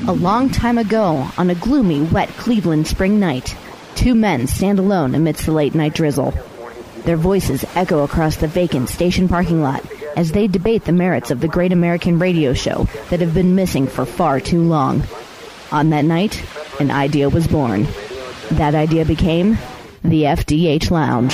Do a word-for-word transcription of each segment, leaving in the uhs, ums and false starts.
A long time ago, on a gloomy, wet Cleveland spring night, two men stand alone amidst the late-night drizzle. Their voices echo across the vacant station parking lot as they debate the merits of the great American radio show that have been missing for far too long. On that night, an idea was born. That idea became the F D H Lounge.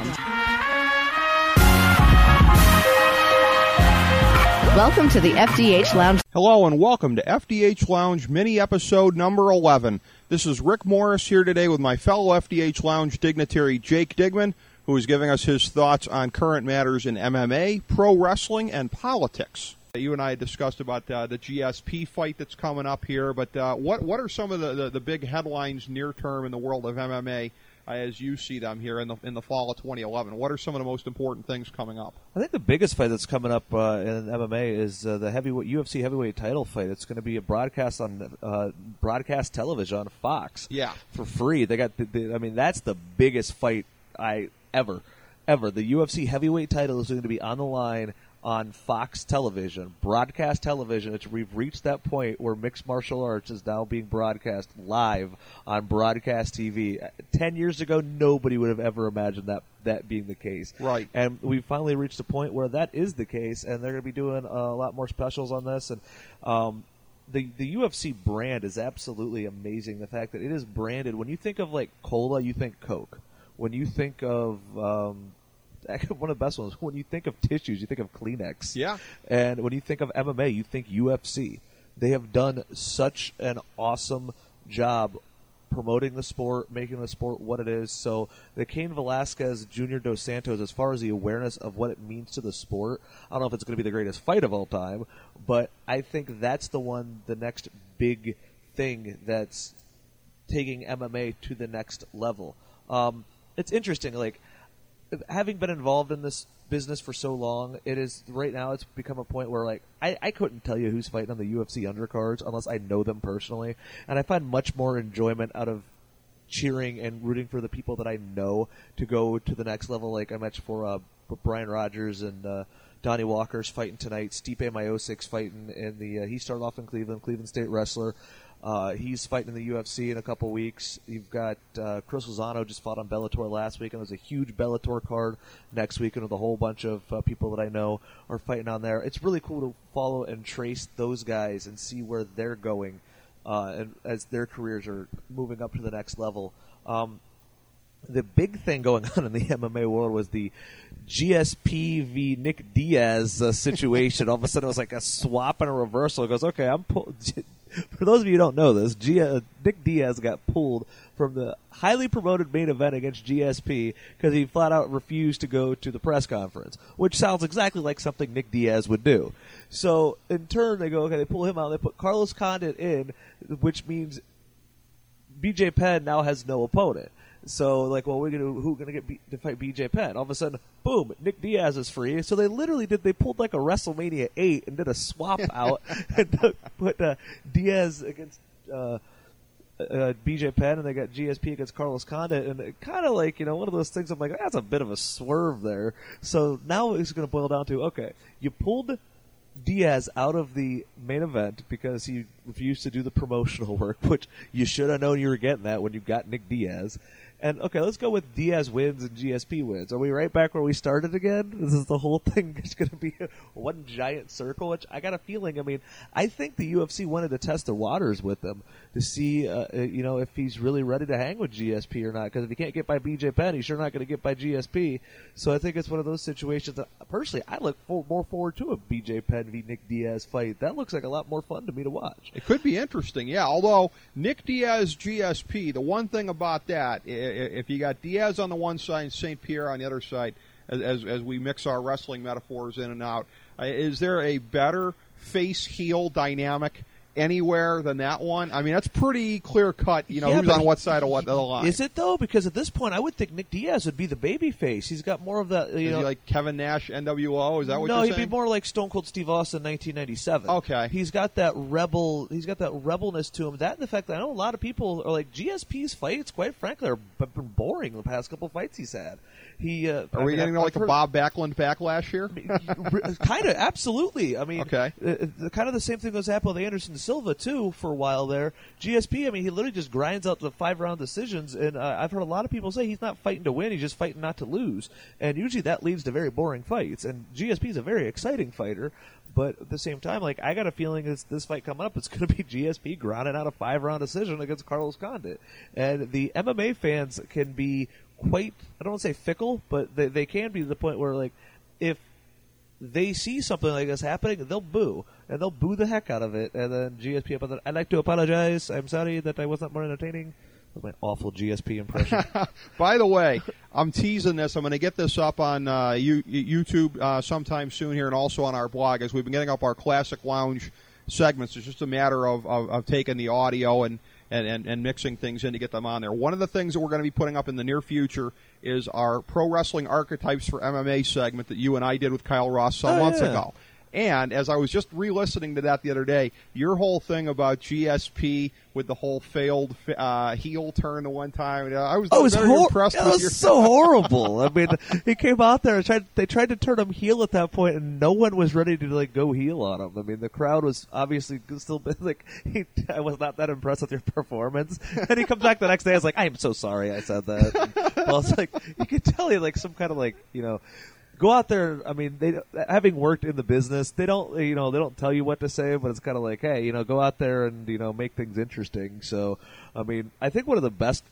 Welcome to the F D H Lounge. Hello and welcome to F D H Lounge mini episode number eleven. This is Rick Morris here today with my fellow F D H Lounge dignitary Jake Digman, who is giving us his thoughts on current matters in M M A, pro wrestling, and politics. You and I discussed about uh, the G S P fight that's coming up here, but uh, what what are some of the, the, the big headlines near term in the world of M M A uh, as you see them here in the in the fall of twenty eleven? What are some of the most important things coming up? I think the biggest fight that's coming up uh, in M M A is uh, the heavyweight U F C heavyweight title fight. It's going to be a broadcast on uh, broadcast television on Fox. Yeah, for free. They got. The, the, I mean, that's the biggest fight I ever ever. The U F C heavyweight title is going to be on the line on Fox Television, broadcast television. It's, we've reached that point where mixed martial arts is now being broadcast live on broadcast T V. Ten years ago, nobody would have ever imagined that that being the case. Right. And we've finally reached a point where that is the case, and they're going to be doing a lot more specials on this. And um, the the U F C brand is absolutely amazing. The fact that it is branded. When you think of like cola, you think Coke. When you think of um, one of the best ones. When you think of tissues, you think of Kleenex. Yeah. And when you think of M M A, you think U F C. They have done such an awesome job promoting the sport, making the sport what it is. So the Cain Velasquez, Junior Dos Santos, as far as the awareness of what it means to the sport, I don't know if it's going to be the greatest fight of all time, but I think that's the one, the next big thing that's taking M M A to the next level. Um, it's interesting, like, having been involved in this business for so long, it is right now it's become a point where like I, I couldn't tell you who's fighting on the U F C undercards unless I know them personally, and I find much more enjoyment out of cheering and rooting for the people that I know to go to the next level. Like I mentioned for uh, Brian Rogers and uh, Donnie Walker's fighting tonight. Stipe Miocic's fighting in the. Uh, he started off in Cleveland, Cleveland State wrestler. Uh, he's fighting in the U F C in a couple weeks. You've got uh, Chris Lozano just fought on Bellator last week, and there's a huge Bellator card next weekend with a whole bunch of uh, people that I know are fighting on there. It's really cool to follow and trace those guys and see where they're going uh, and as their careers are moving up to the next level. Um, the big thing going on in the M M A world was the G S P v Nick Diaz uh, situation. All of a sudden, it was like a swap and a reversal. It goes, okay, I'm pulled. For those of you who don't know this, G- uh, Nick Diaz got pulled from the highly promoted main event against G S P because he flat out refused to go to the press conference, which sounds exactly like something Nick Diaz would do. So, in turn, they go, okay, they pull him out, they put Carlos Condit in, which means B J Penn now has no opponent. So, like, well, we're gonna who's gonna get beat, to fight B J Penn? All of a sudden, boom, Nick Diaz is free. So they literally did. They pulled like a WrestleMania eight and did a swap out and put uh, Diaz against uh, uh, B J Penn, and they got G S P against Carlos Condit, and kind of like you know one of those things. I'm like, that's a bit of a swerve there. So now it's going to boil down to okay, you pulled Diaz out of the main event because he refused to do the promotional work, which you should have known you were getting that when you got Nick Diaz. And, okay, let's go with Diaz wins and G S P wins. Are we right back where we started again? This is the whole thing. It's going to be one giant circle, which I got a feeling, I mean, I think the U F C wanted to test the waters with him to see, uh, you know, if he's really ready to hang with G S P or not. Because if he can't get by B J Penn, he's sure not going to get by G S P. So I think it's one of those situations that, personally, I look for, more forward to a B J Penn v. Nick Diaz fight. That looks like a lot more fun to me to watch. It could be interesting, yeah. Although, Nick Diaz, G S P, the one thing about that, if you got Diaz on the one side and Saint Pierre on the other side, as, as as we mix our wrestling metaphors in and out, uh, is there a better face-heel dynamic anywhere than that one? I mean, that's pretty clear-cut, you know, yeah, who's on what side of what the line. Is it, though? Because at this point, I would think Nick Diaz would be the baby face. He's got more of that, you is know. he like Kevin Nash, N W O? Is that what no, you're he'd saying? be more like Stone Cold Steve Austin in nineteen ninety-seven. Okay. He's got that rebel, he's got that rebelness to him. That and the fact that I know a lot of people are like, G S P's fights, quite frankly, have been boring the past couple of fights he's had. He, uh, Are I we mean, getting I've like heard, a Bob Backlund backlash here? kind of, absolutely. I mean, okay. uh, uh, kind of the same thing that's happened with Anderson Silva too for a while there. G S P, I mean, he literally just grinds out the five round decisions, and uh, I've heard a lot of people say he's not fighting to win; he's just fighting not to lose. And usually that leads to very boring fights. And G S P is a very exciting fighter, but at the same time, like I got a feeling this this fight coming up, it's going to be G S P grinding out a five round decision against Carlos Condit. And the M M A fans can be quite, I don't want to say fickle, but they they can be to the point where like if they see something like this happening, they'll boo. And they'll boo the heck out of it. And then G S P, I'd like to apologize. I'm sorry that I was not more entertaining. That was my awful G S P impression. By the way, I'm teasing this. I'm going to get this up on uh, you, YouTube uh, sometime soon here and also on our blog as we've been getting up our Classic Lounge segments. It's just a matter of, of, of taking the audio and, and, and, and mixing things in to get them on there. One of the things that we're going to be putting up in the near future is our Pro Wrestling Archetypes for M M A segment that you and I did with Kyle Ross some oh, months yeah. ago. And as I was just re-listening to that the other day, your whole thing about G S P with the whole failed uh, heel turn the one time, I was, oh, it was very hor- impressed it with was your... so horrible. I mean, he came out there and tried, they tried to turn him heel at that point, and no one was ready to like go heel on him. I mean, the crowd was obviously still like, he, I was not that impressed with your performance. And he comes back the next day, I was like, I am so sorry I said that. And, well, it's like, you could tell he like some kind of like, you know, go out there. I mean, they having worked in the business, they don't, you know, they don't tell you what to say, but it's kind of like, hey, you know, go out there and you know make things interesting. So, I mean, I think one of the best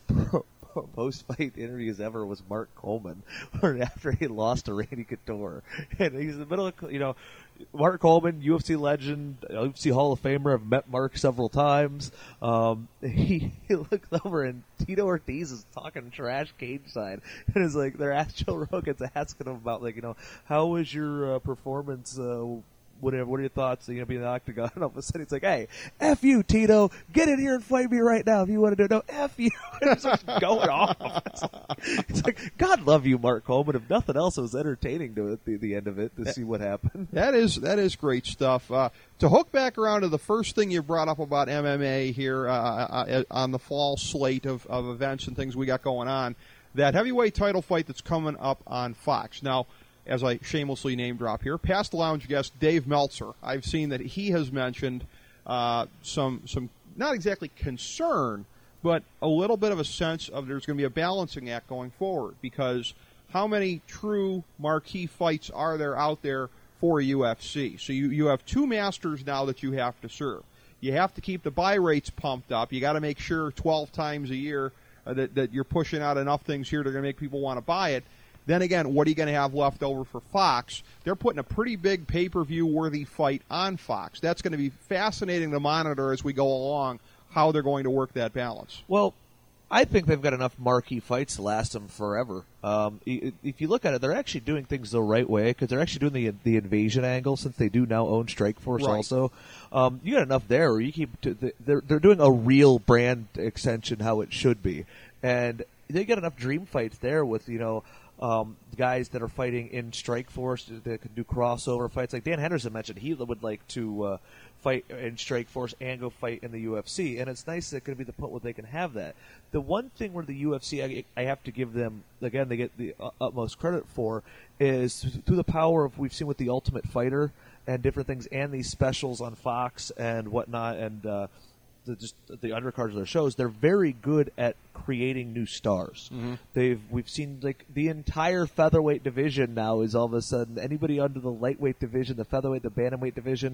post-fight interviews ever was Mark Coleman, where after he lost to Randy Couture, and he's in the middle of, you know, Mark Coleman, U F C legend, U F C Hall of Famer. I've met Mark several times. Um, he, he looks over and Tito Ortiz is talking trash cage side, and is like, they're asking Joe Rogan's asking him about like, you know, how was your uh, performance? Uh, Whatever, what are your thoughts? Are you going to be in the octagon? And all of a sudden, he's like, hey, F you, Tito. Get in here and fight me right now if you want to do it. No, F you. And it starts going off. It's like, it's like, God love you, Mark Coleman. If nothing else, it was entertaining to at the, the end of it to see what happened. That is that is great stuff. Uh, to hook back around to the first thing you brought up about M M A here uh, uh, on the fall slate of, of events and things we got going on, that heavyweight title fight that's coming up on Fox. Now, as I shamelessly name drop here, past lounge guest Dave Meltzer. I've seen that he has mentioned uh, some, some not exactly concern, but a little bit of a sense of there's going to be a balancing act going forward, because how many true marquee fights are there out there for U F C? So you, you have two masters now that you have to serve. You have to keep the buy rates pumped up. You got to make sure twelve times a year uh, that, that you're pushing out enough things here that are going to make people want to buy it. Then again, what are you going to have left over for Fox? They're putting a pretty big pay-per-view worthy fight on Fox. That's going to be fascinating to monitor as we go along, how they're going to work that balance. Well, I think they've got enough marquee fights to last them forever. Um, if you look at it, they're actually doing things the right way, because they're actually doing the the invasion angle, since they do now own Strikeforce right. also. Um, you got enough there where you keep to, they're they're doing a real brand extension how it should be, and they got enough dream fights there with, you know, Um, guys that are fighting in Strikeforce that can do crossover fights. Like Dan Henderson mentioned, he would like to uh, fight in Strikeforce and go fight in the U F C. And it's nice that it's going to be the point where they can have that. The one thing where the U F C, I, I have to give them, again, they get the utmost credit for, is through the power of, we've seen with The Ultimate Fighter and different things, and these specials on Fox and whatnot, and uh, the, just the undercards of their shows, they're very good at creating new stars. Mm-hmm. They've we've seen like the entire featherweight division now is all of a sudden anybody under the lightweight division, the featherweight, the bantamweight division.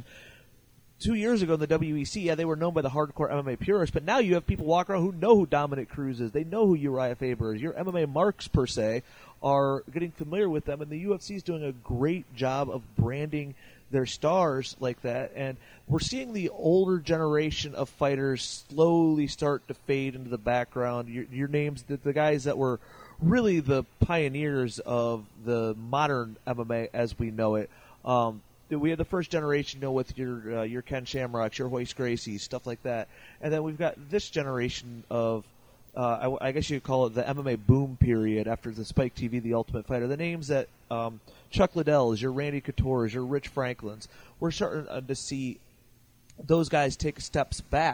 Two years ago in the W E C, yeah, they were known by the hardcore M M A purists, but now you have people walk around who know who Dominic Cruz is. They know who Uriah Faber is. Your M M A marks, per se, are getting familiar with them, and the U F C is doing a great job of branding their stars like that, and we're seeing the older generation of fighters slowly start to fade into the background. Your, your names, the, the guys that were really the pioneers of the modern M M A as we know it. Um, we had the first generation, you know, with your uh, your Ken Shamrocks, your Royce Gracies, stuff like that, and then we've got this generation of, uh, I, I guess you could call it the M M A boom period after the Spike T V, The Ultimate Fighter. The names that um, Chuck Liddell's, your Randy Couture's, your Rich Franklin's, we're starting uh, to see those guys take steps back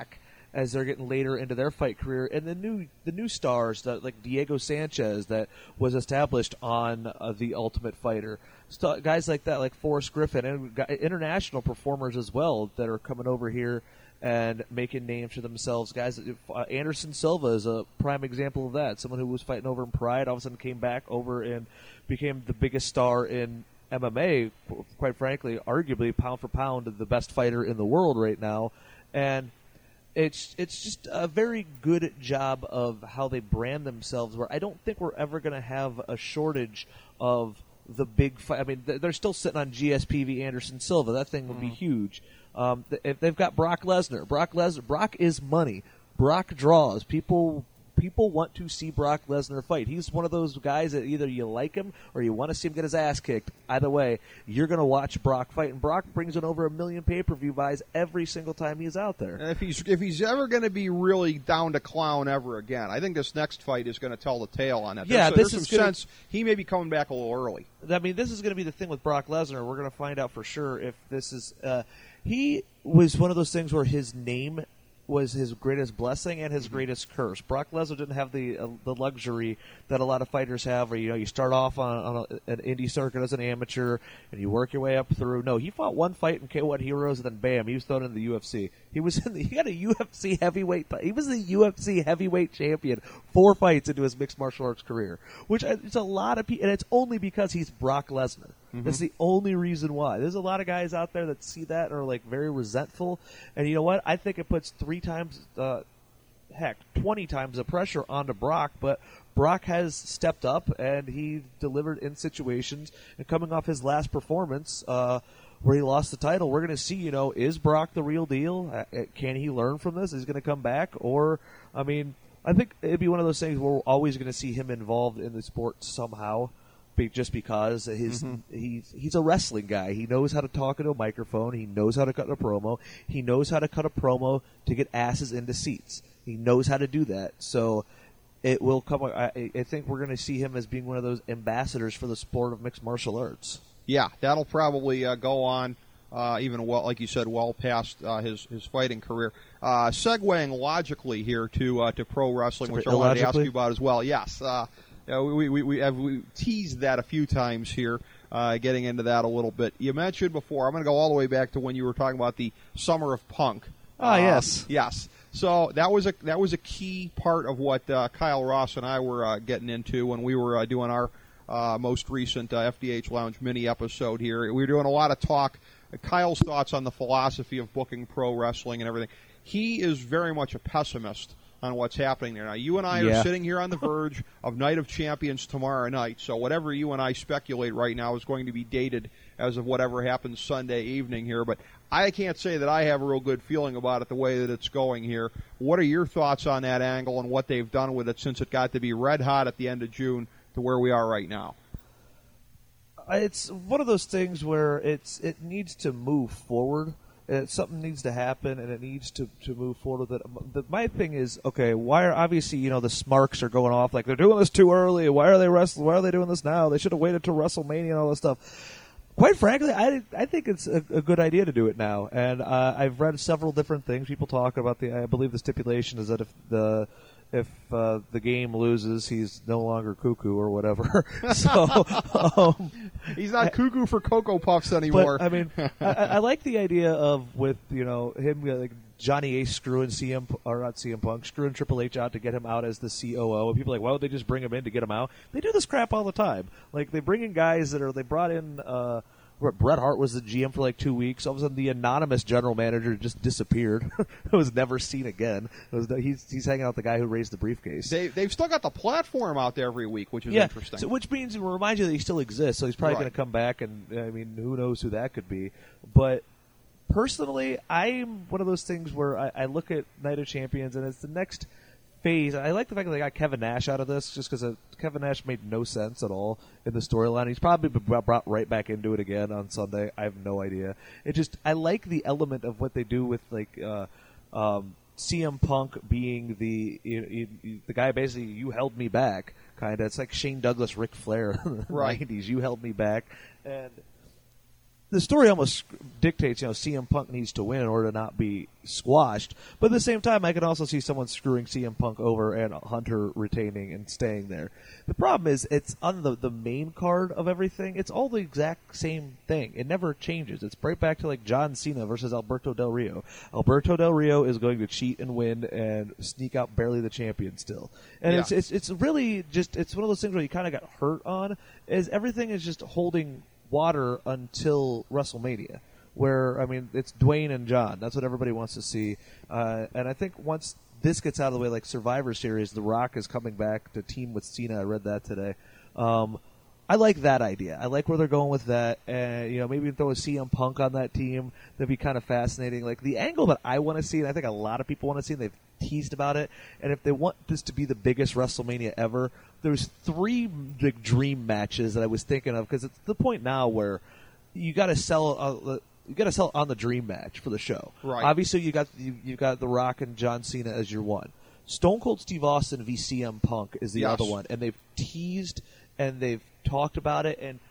as they're getting later into their fight career, and the new the new stars that like Diego Sanchez that was established on uh, The Ultimate Fighter, St- guys like that, like Forrest Griffin, and got international performers as well that are coming over here and making names for themselves. Guys, uh, Anderson Silva is a prime example of that. Someone who was fighting over in Pride, all of a sudden came back over and became the biggest star in M M A. Quite frankly, arguably pound for pound, the best fighter in the world right now, and it's it's just a very good job of how they brand themselves. Where I don't think we're ever going to have a shortage of the big fight. I mean, they're still sitting on G S P V Anderson Silva. That thing would be huge. Um, if they've got Brock Lesnar, Brock Lesnar, Brock is money. Brock draws. People people want to see Brock Lesnar fight. He's one of those guys that either you like him or you want to see him get his ass kicked. Either way, you're going to watch Brock fight, and Brock brings in over a million pay-per-view buys every single time he's out there. And if he's if he's ever going to be really down to clown ever again, I think this next fight is going to tell the tale on that. Yeah, there's, this there's is some gonna, sense he may be coming back a little early. I mean, this is going to be the thing with Brock Lesnar. We're going to find out for sure if this is. Uh, he was one of those things where his name was his greatest blessing and his greatest curse. Brock Lesnar didn't have the uh, the luxury that a lot of fighters have, where you know you start off on, on a, an indie circuit as an amateur and you work your way up through. No, he fought one fight in K one Heroes and then bam, he was thrown into the U F C. He was in the, he got a U F C heavyweight. He was the U F C heavyweight champion four fights into his mixed martial arts career, which it's a lot of people, and it's only because he's Brock Lesnar. Mm-hmm. That's the only reason why. There's a lot of guys out there that see that and are like very resentful, and you know what? I think it puts three times, uh, heck, twenty times the pressure onto Brock, but Brock has stepped up and he delivered in situations. And coming off his last performance, uh, where he lost the title, we're going to see, you know, is Brock the real deal? Uh, can he learn from this? Is he going to come back? Or, I mean, I think it'd be one of those things where we're always going to see him involved in the sport somehow. Just because his mm-hmm. he's he's a wrestling guy. He knows how to talk into a microphone. He knows how to cut a promo. He knows how to cut a promo to get asses into seats. He knows how to do that. So it will come. I, I think we're going to see him as being one of those ambassadors for the sport of mixed martial arts. Yeah, that'll probably uh, go on uh, even well, like you said, well past uh, his his fighting career. Uh, segueing logically here to uh, to pro wrestling, which I wanted to ask you about as well. Yes. Uh, Uh, we we we have we teased that a few times here, uh, getting into that a little bit. You mentioned before, I'm going to go all the way back to when you were talking about the Summer of Punk. Ah, uh, yes, yes. So that was a that was a key part of what uh, Kyle Ross and I were uh, getting into when we were uh, doing our uh, most recent uh, F D H Lounge mini episode here. We were doing a lot of talk. Uh, Kyle's thoughts on the philosophy of booking pro wrestling and everything. He is very much a pessimist on what's happening there. Now, you and I yeah. are sitting here on the verge of Night of Champions tomorrow night, so whatever you and I speculate right now is going to be dated as of whatever happens Sunday evening here, but I can't say that I have a real good feeling about it the way that it's going here. What are your thoughts on that angle and what they've done with it since it got to be red hot at the end of June to where we are right now? It's one of those things where it's it needs to move forward. It, something needs to happen, and it needs to, to move forward with it. The, my thing is, okay, why are, obviously, you know, the smarks are going off, like, they're doing this too early. Why are they wrestling? Why are they doing this now? They should have waited till WrestleMania and all this stuff. Quite frankly, I, I think it's a, a good idea to do it now. And uh, I've read several different things. People talk about the, I believe the stipulation is that if the if uh, the game loses, he's no longer cuckoo or whatever. so um, he's not I, cuckoo for Cocoa Puffs anymore. But, I mean, I, I like the idea of with you know him like Johnny Ace screwing C M or not C M Punk screwing Triple H out to get him out as the C O O. And people are like, why would they just bring him in to get him out? They do this crap all the time. Like they bring in guys that are they brought in. Uh, Bret Hart was the G M for like two weeks. All of a sudden, the anonymous general manager just disappeared. It was never seen again. It was, he's, he's hanging out with the guy who raised the briefcase. They, they've still got the platform out there every week, which is yeah, interesting. So, which means it reminds you that he still exists. So he's probably right. going to come back, and I mean, who knows who that could be. But personally, I'm one of those things where I, I look at Night of Champions, and it's the next phase. I like the fact that they got Kevin Nash out of this, just because Kevin Nash made no sense at all in the storyline. He's probably been brought right back into it again on Sunday. I have no idea. It just I like the element of what they do with like uh, um, C M Punk being the you, you, the guy basically you held me back kind of. It's like Shane Douglas, Ric Flair in the right. nineties. You held me back, and the story almost dictates, you know, C M Punk needs to win in order to not be squashed. But at the same time, I can also see someone screwing C M Punk over and Hunter retaining and staying there. The problem is it's on the, the main card of everything. It's all the exact same thing. It never changes. It's right back to like John Cena versus Alberto Del Rio. Alberto Del Rio is going to cheat and win and sneak out barely the champion still. And Yeah. it's, it's it's really just, it's one of those things where you kind of got hurt on, is everything is just holding water until WrestleMania, where, I mean, it's Dwayne and John. That's what everybody wants to see. Uh, and I think once this gets out of the way, like Survivor Series, The Rock is coming back to team with Cena. I read that today. Um, I like that idea. I like where they're going with that. And, you know, maybe throw a C M Punk on that team. That'd be kind of fascinating. Like, the angle that I want to see, and I think a lot of people want to see, and they've teased about it, and if they want this to be the biggest WrestleMania ever, there's three big dream matches that I was thinking of, because it's the point now where you got to sell uh, you got to sell on the dream match for the show. Right. Obviously, you got you, you got The Rock and John Cena as your one. Stone Cold Steve Austin v C M Punk is the Yes. other one, and they've teased and they've talked about it, and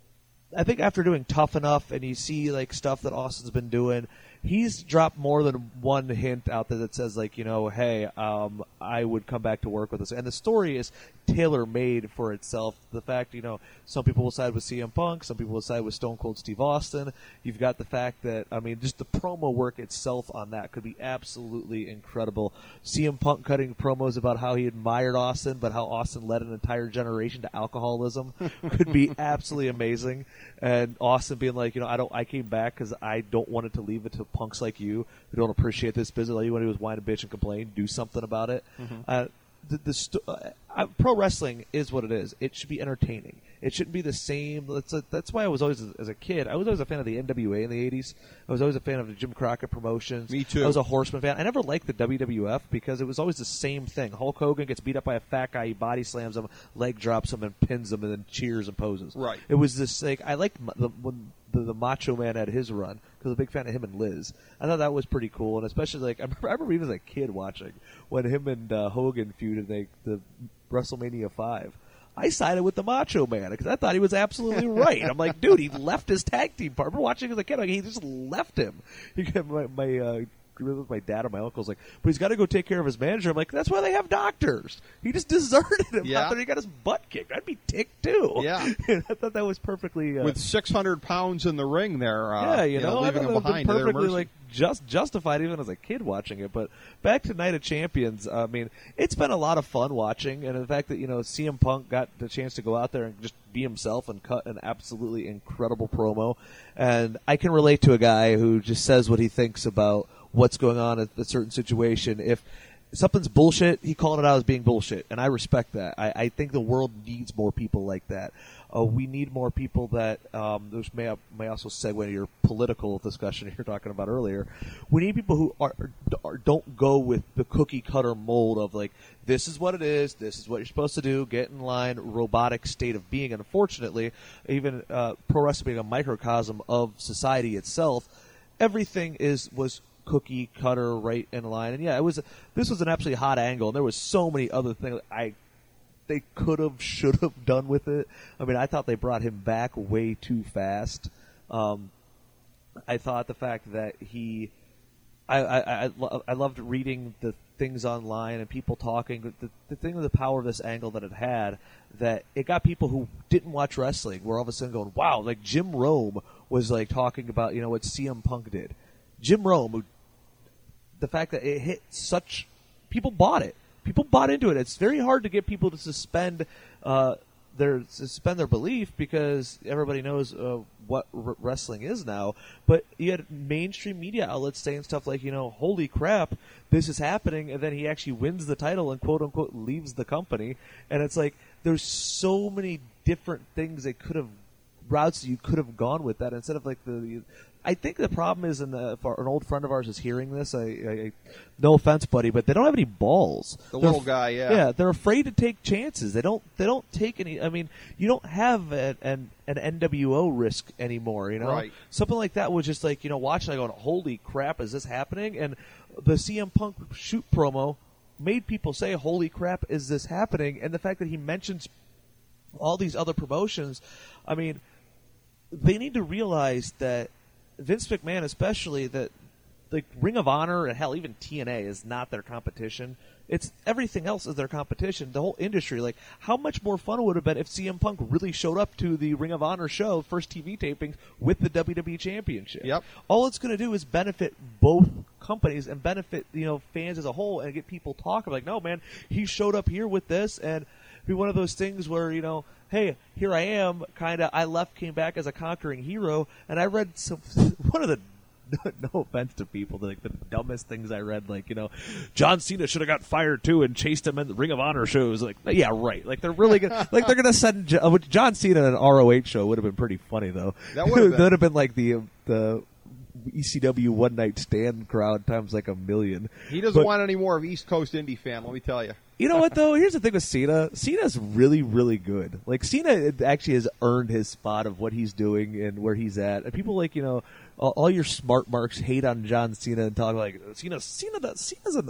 I think after doing Tough Enough and you see like stuff that Austin's been doing, he's dropped more than one hint out there that says, like, you know, hey, um, I would come back to work with us. And the story is tailor-made for itself. The fact, you know, some people will side with C M Punk, some people will side with Stone Cold Steve Austin. You've got the fact that, I mean, just the promo work itself on that could be absolutely incredible. C M Punk cutting promos about how he admired Austin, but how Austin led an entire generation to alcoholism could be absolutely amazing. And Austin being like, you know, I don't, I came back because I don't want it to leave it to punks like you who don't appreciate this business. All you want to do is whine and bitch and complain. Do something about it. Mm-hmm. Uh, the, the st- uh, pro wrestling is what it is. It should be entertaining. It shouldn't be the same. That's, a, that's why I was always, as a kid, I was always a fan of the N W A in the eighties. I was always a fan of the Jim Crockett Promotions. Me too. I was a Horseman fan. I never liked the W W F because it was always the same thing. Hulk Hogan gets beat up by a fat guy, he body slams him, leg drops him, and pins him, and then cheers and poses. Right. It was this, like, I liked the, when the, the Macho Man had his run, because I was a big fan of him and Liz. I thought that was pretty cool, and especially, like, I remember, I remember even as a kid watching when him and uh, Hogan feuded in the WrestleMania five. I sided with the Macho Man because I thought he was absolutely right. I'm like, dude, he left his tag team partner. I remember watching as a kid, like, he just left him. He got my, my uh, with my dad or my uncle's like, but he's got to go take care of his manager. I'm like, that's why they have doctors. He just deserted him Yeah. after he got his butt kicked. I'd be ticked too. Yeah. I thought that was perfectly uh, With six hundred pounds in the ring there, uh, yeah, you know, I leaving thought him that would've behind been to their perfectly mercy. like just justified even as a kid watching it. But back to Night of Champions, I mean, it's been a lot of fun watching, and the fact that, you know, C M Punk got the chance to go out there and just be himself and cut an absolutely incredible promo, and I can relate to a guy who just says what he thinks about what's going on at a certain situation. If something's bullshit, he called it out as being bullshit, and I respect that. I, I think the world needs more people like that. Uh, we need more people that, um, which may may also segue to your political discussion you're talking about earlier. We need people who are, are don't go with the cookie cutter mold of like, this is what it is, this is what you're supposed to do, get in line, robotic state of being. And unfortunately, even uh, pro wrestling being a microcosm of society itself, everything is was cookie cutter right in line. And yeah, it was this was an absolutely hot angle, and there was so many other things I they could have, should have done with it. I mean, I thought they brought him back way too fast. Um, I thought the fact that he, I I, I, lo- I loved reading the things online and people talking. The, the thing with the power of this angle that it had, that it got people who didn't watch wrestling were all of a sudden going, wow, like Jim Rome was like talking about, you know, what C M Punk did. Jim Rome, who, the fact that it hit such, people bought it. People bought into it. It's very hard to get people to suspend uh, their suspend their belief because everybody knows uh, what r- wrestling is now. But you had mainstream media outlets saying stuff like, you know, holy crap, this is happening, and then he actually wins the title and quote unquote leaves the company. And it's like there's so many different things they could have routes that you could have gone with that instead of like the. I think the problem is, in the, if our, an old friend of ours is hearing this, I, I, I, no offense, buddy, but they don't have any balls. The They're little f- guy, yeah. Yeah, they're afraid to take chances. They don't They don't take any, I mean, you don't have a, an, an N W O risk anymore, you know? Right. Something like that was just like, you know, watching, I going, holy crap, is this happening? And the C M Punk shoot promo made people say, holy crap, is this happening? And the fact that he mentions all these other promotions, I mean, they need to realize that Vince McMahon, especially, that like Ring of Honor and hell, even T N A is not their competition. It's everything else is their competition. The whole industry. Like, how much more fun it would have been if C M Punk really showed up to the Ring of Honor show, first T V tapings, with the W W E Championship. Yep. All it's going to do is benefit both companies and benefit, you know, fans as a whole, and get people talking. Like, no, man, he showed up here with this, and be one of those things where, you know, hey, here I am, kind of, I left, came back as a conquering hero, and I read some, one of the, no offense to people, like the dumbest things I read, like, you know, John Cena should have got fired too and chased him in the Ring of Honor shows. Like, yeah, right. Like, they're really gonna, like, they're gonna send John, John Cena in an R O H show would have been pretty funny, though. That would have been. That would have been like the, the, E C W one night stand crowd times like a million. He doesn't but, want any more of East Coast indie fan, let me tell you. You know what, though? Here's the thing with Cena. Cena's really, really good. Like, Cena actually has earned his spot of what he's doing and where he's at. And people, like, you know, all, all your smart marks hate on John Cena and talk like, Cena, Cena, that, Cena's a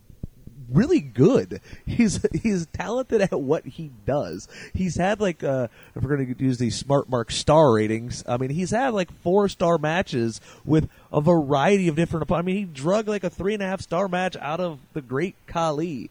really good. He's he's talented at what he does. He's had like uh, if we're going to use these smart mark star ratings, I mean, he's had like four star matches with a variety of different opponents. I mean, he drug like a three and a half star match out of the Great Khali.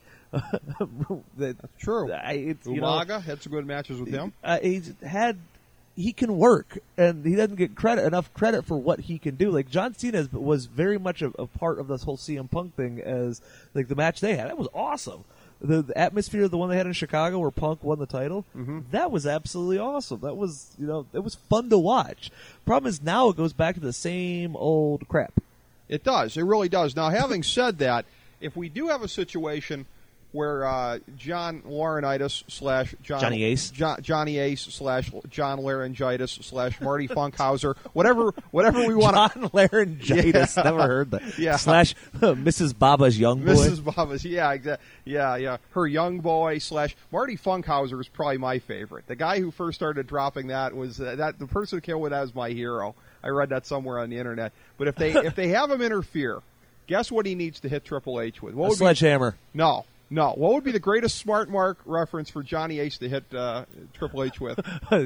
That's true. I, it's, you Umaga know, had some good matches with him. Uh, he's had. He can work, and he doesn't get credit enough credit for what he can do. Like, John Cena is, was very much a, a part of this whole C M Punk thing, as like the match they had. That was awesome. The, the atmosphere of the one they had in Chicago, where Punk won the title, mm-hmm. that was absolutely awesome. That was, you know, it was fun to watch. Problem is now it goes back to the same old crap. It does. It really does. Now, having said that, if we do have a situation where uh, John Laurinaitis slash John, Johnny Ace, John, Johnny Ace slash John Laryngitis slash Marty Funkhauser, whatever, whatever we want. John Laryngitis, yeah. Never heard that. Yeah. Slash uh, Missus Baba's young boy. Missus Baba's, yeah, exactly. Yeah, yeah. Her young boy slash Marty Funkhauser is probably my favorite. The guy who first started dropping that was uh, that the person who came with that was my hero. I read that somewhere on the internet. But if they if they have him interfere, guess what he needs to hit Triple H with? What a would sledgehammer. Be, no. No. What would be the greatest smart mark reference for Johnny Ace to hit uh, Triple H with?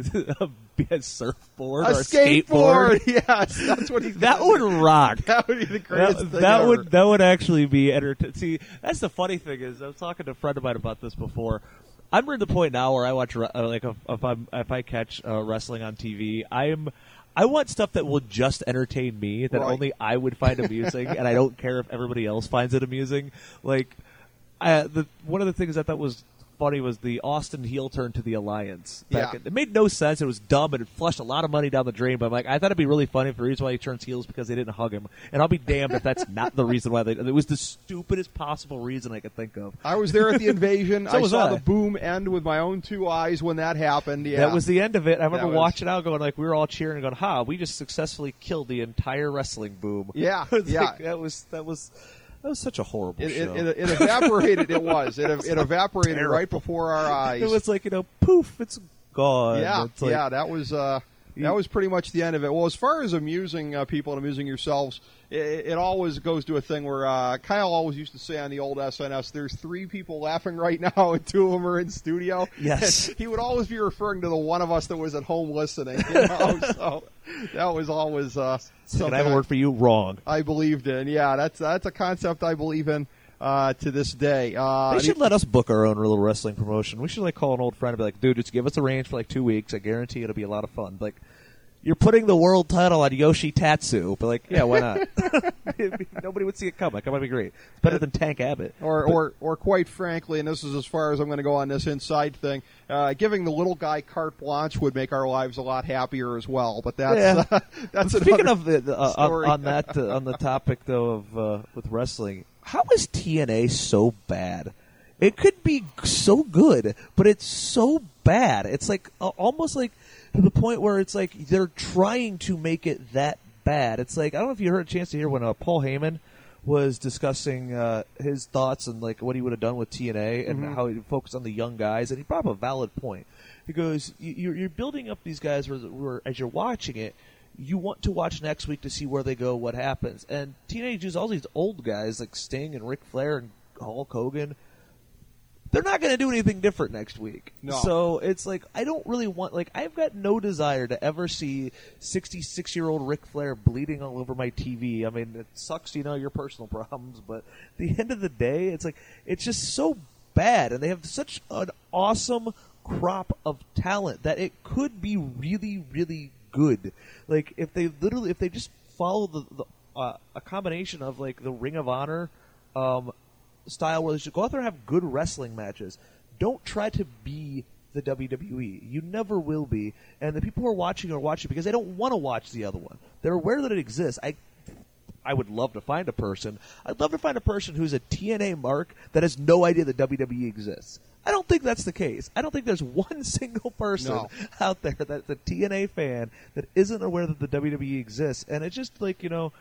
Be a surfboard a or a skateboard. skateboard. Yes, that's what he's. That would rock. That would be the greatest that, thing that ever. would that would actually be entertaining. See, that's the funny thing is I was talking to a friend of mine about this before. I'm at the point now where I watch uh, like if, if I'm if I catch uh, wrestling on T V, I'm. I want stuff that will just entertain me, that right. only I would find amusing, and I don't care if everybody else finds it amusing. Like. Uh, the one of the things I thought was funny was the Austin heel turn to the Alliance. Back yeah. in, it made no sense. It was dumb, and it flushed a lot of money down the drain. But I'm like, I thought it'd be really funny if the reason why he turns heel is because they didn't hug him. And I'll be damned if that's not the reason why they. It was the stupidest possible reason I could think of. I was there at the invasion. so I was saw I. the boom end with my own two eyes when that happened. Yeah, that was the end of it. I remember was... watching out, going like, we were all cheering and going, "Ha! We just successfully killed the entire wrestling boom." Yeah, yeah. like, that was that was. That was such a horrible it, show. It, it, it evaporated. It was. It, it evaporated Terrible. right before our eyes. It was like, you know, poof, it's gone. Yeah, it's like, yeah. That was uh, that was pretty much the end of it. Well, as far as amusing uh, people and amusing yourselves, it, it always goes to a thing where uh, Kyle always used to say on the old S N S, "There's three people laughing right now, and two of them are in studio." Yes, and he would always be referring to the one of us that was at home listening. You know, so that was always uh, something. Can I have a word for you? Wrong. I believed in. Yeah, that's that's a concept I believe in uh, to this day. Uh, they should let us book our own little wrestling promotion. We should like call an old friend and be like, "Dude, just give us a range for like two weeks. I guarantee it'll be a lot of fun." Like, you're putting the world title on Yoshi Tatsu, but like, yeah, why not? Nobody would see it coming. Like, that might be great. It's better than Tank Abbott. Or, but, or, or quite frankly, and this is as far as I'm going to go on this inside thing, uh, giving the little guy carte blanche would make our lives a lot happier as well. But that's yeah. uh, that's speaking of the, the, uh, story. on, on that uh, on the topic though of uh, with wrestling, how is T N A so bad? It could be so good, but it's so bad. It's like uh, almost like. To the point where it's like they're trying to make it that bad. It's like, I don't know if you heard a chance to hear when uh, Paul Heyman was discussing uh, his thoughts and like what he would have done with T N A and mm-hmm. how he focused on the young guys, and he brought up a valid point. He goes, you're, you're building up these guys where, where as you're watching it, you want to watch next week to see where they go, what happens. And T N A uses all these old guys like Sting and Ric Flair and Hulk Hogan. they're not going to do anything different next week. No. So it's like, I don't really want, like, I've got no desire to ever see sixty-six-year-old Ric Flair bleeding all over my T V. I mean, it sucks, you know, your personal problems, but at the end of the day, it's like, it's just so bad, and they have such an awesome crop of talent that it could be really, really good. Like, if they literally, if they just follow the, the uh, a combination of, like, the Ring of Honor, um, style where they should go out there and have good wrestling matches. Don't try to be the W W E. You never will be. And the people who are watching are watching because they don't want to watch the other one. They're aware that it exists. I I would love to find a person. I'd love to find a person who's a T N A mark that has no idea that W W E exists. I don't think that's the case. I don't think there's one single person no. out there that's a T N A fan that isn't aware that the W W E exists. And it's just like, you know,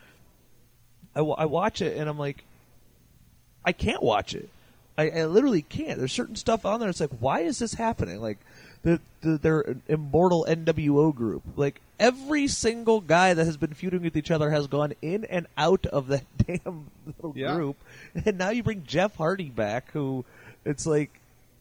I, w- I watch it and I'm like, I can't watch it. I, I literally can't. There's certain stuff on there. It's like, why is this happening? Like, the, the, their immortal N W O group. Like, every single guy that has been feuding with each other has gone in and out of that damn little yeah. group. And now you bring Jeff Hardy back, who, it's like,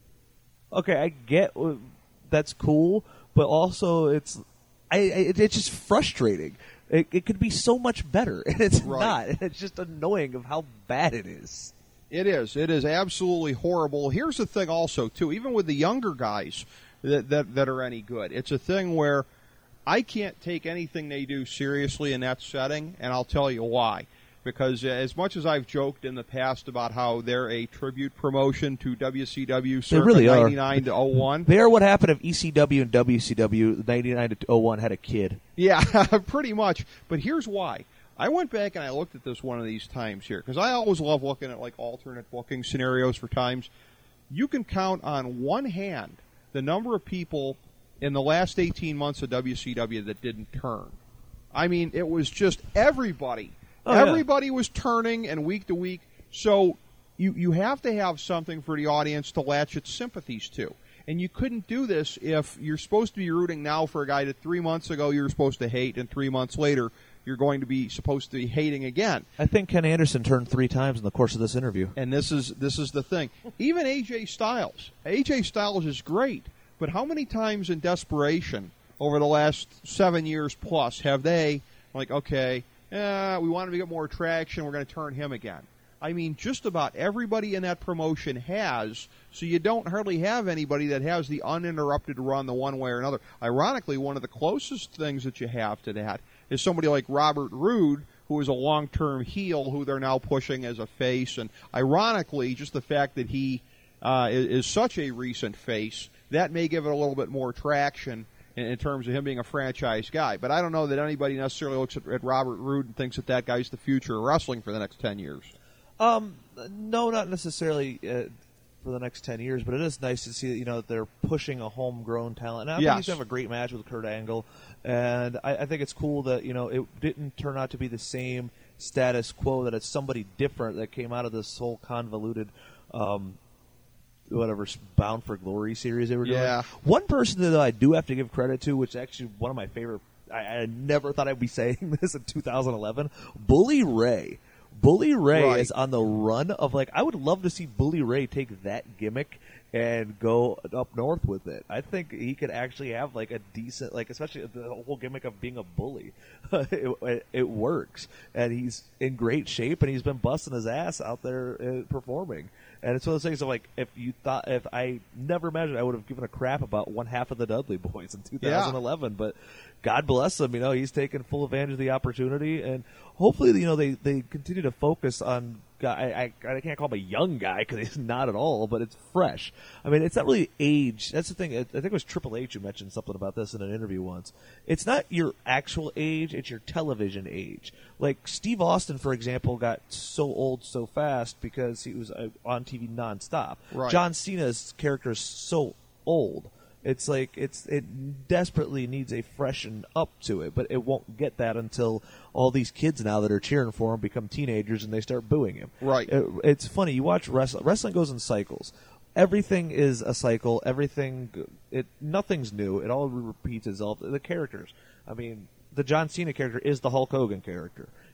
okay, I get that's cool, but also it's, I, I it's just frustrating. It, it could be so much better, and it's right. not. And it's just annoying of how bad it is. It is. It is absolutely horrible. Here's the thing also, too. Even with the younger guys that, that, that are any good, it's a thing where I can't take anything they do seriously in that setting, and I'll tell you why. Because as much as I've joked in the past about how they're a tribute promotion to W C W circa really ninety-nine to oh one. They are what happened if E C W and W C W ninety-nine to oh one had a kid. Yeah, pretty much. But here's why. I went back and I looked at this one of these times here, because I always love looking at like alternate booking scenarios for times. You can count on one hand the number of people in the last eighteen months of W C W that didn't turn. I mean, it was just everybody. Oh, everybody yeah. was turning, and week to week. So you, you have to have something for the audience to latch its sympathies to. And you couldn't do this if you're supposed to be rooting now for a guy that three months ago you were supposed to hate, and three months later you're going to be supposed to be hating again. I think Ken Anderson turned three times in the course of this interview. And this is this is the thing. Even A J Styles. A J Styles is great, but how many times in desperation over the last seven years plus have they, like, okay, eh, we want to get more traction, we're going to turn him again? I mean, just about everybody in that promotion has, so you don't hardly have anybody that has the uninterrupted run the one way or another. Ironically, one of the closest things that you have to that is somebody like Robert Roode, who is a long-term heel who they're now pushing as a face. And ironically, just the fact that he uh, is, is such a recent face, that may give it a little bit more traction in, in terms of him being a franchise guy. But I don't know that anybody necessarily looks at, at Robert Roode and thinks that that guy's the future of wrestling for the next ten years. Um, no, not necessarily uh, for the next ten years, but it is nice to see that, you know, that they're pushing a homegrown talent. And I yes. think he's going to have a great match with Kurt Angle, and I, I think it's cool that, you know, it didn't turn out to be the same status quo, that it's somebody different that came out of this whole convoluted, um, whatever, Bound for Glory series they were doing. Yeah. One person that I do have to give credit to, which is actually one of my favorite, I, I never thought I'd be saying this in two thousand eleven, Bully Ray. Bully Ray right. is on the run of, like, I would love to see Bully Ray take that gimmick and go up north with it. I think he could actually have, like, a decent, like, especially the whole gimmick of being a bully. it, it, it works. And he's in great shape, and he's been busting his ass out there uh, performing. And it's one of those things of, like, if you thought, if I never imagined I would have given a crap about one half of the Dudley Boys in two thousand eleven, yeah. But God bless him, you know, he's taken full advantage of the opportunity, and hopefully, you know, they, they continue to focus on, I, I, I can't call him a young guy because he's not at all, but it's fresh. I mean, it's not really age. That's the thing. I think it was Triple H who mentioned something about this in an interview once. It's not your actual age, it's your television age. Like, Steve Austin, for example, got so old so fast because he was uh, on T V nonstop. Right. John Cena's character is so old. It's like it's it desperately needs a freshen up to it, but it won't get that until all these kids now that are cheering for him become teenagers and they start booing him. Right. It, it's funny. You watch wrestling. Wrestling goes in cycles. Everything is a cycle. Everything. It nothing's new. It all repeats itself. The characters. I mean, the John Cena character is the Hulk Hogan character.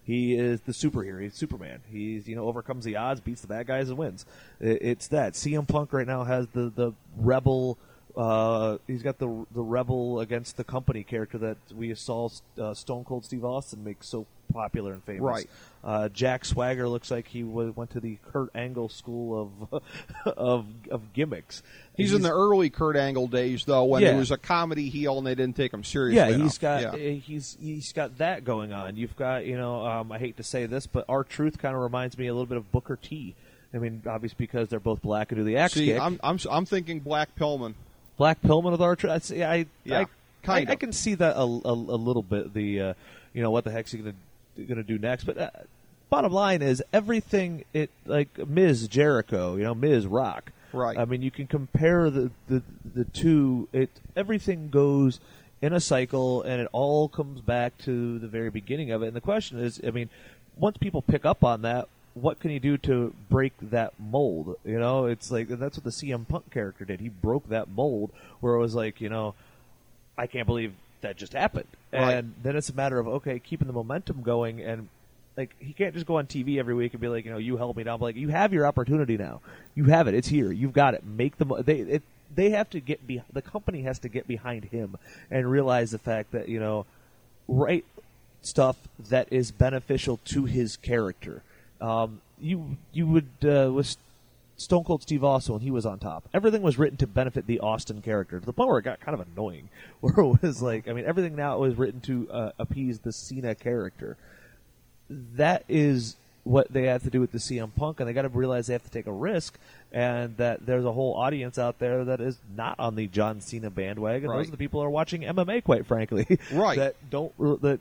He is the superhero. He's Superman. He's, you know, overcomes the odds, beats the bad guys, and wins. It, it's that. C M Punk right now has the, the rebel. Uh, he's got the the rebel against the company character that we saw uh, Stone Cold Steve Austin make so popular and famous. Right. Uh, Jack Swagger looks like he w- went to the Kurt Angle school of of of gimmicks. He's, he's in the early Kurt Angle days, though, when yeah. he was a comedy heel and they didn't take him seriously. Yeah, enough. he's got yeah. uh, he's he's got that going on. You've got, you know, um, I hate to say this, but R-Truth kind of reminds me a little bit of Booker T. I mean, obviously because they're both black and do the axe See, kick. I'm I'm I'm thinking Black Pillman. Black Pillman with R-Truth. I, I, yeah, I, kind I, of. I can see that a, a, a little bit. The uh, you know, what the heck's he going to going to do next? But uh, bottom line is everything. It like Miz Jericho, you know, Miz Rock. Right. I mean, you can compare the, the the two. It everything goes in a cycle, and it all comes back to the very beginning of it. And the question is, I mean, once people pick up on that, what can you do to break that mold? You know, it's like, and that's what the C M Punk character did. He broke that mold where it was like, you know, I can't believe that just happened. Right. And then it's a matter of, okay, keeping the momentum going. And like, he can't just go on T V every week and be like, you know, you held me down. But like, you have your opportunity now. You have it. It's here. You've got it. Make the mo- they it, they have to get be- the company has to get behind him and realize the fact that, you know, write stuff that is beneficial to his character. Um, you you would uh, with Stone Cold Steve Austin when he was on top, everything was written to benefit the Austin character to the point where it got kind of annoying. Where it was like, I mean, everything now was written to uh, appease the Cena character. That is what they have to do with the C M Punk, and they got to realize they have to take a risk, and that there's a whole audience out there that is not on the John Cena bandwagon. Right. Those are the people who are watching M M A, quite frankly. Right. That don't that.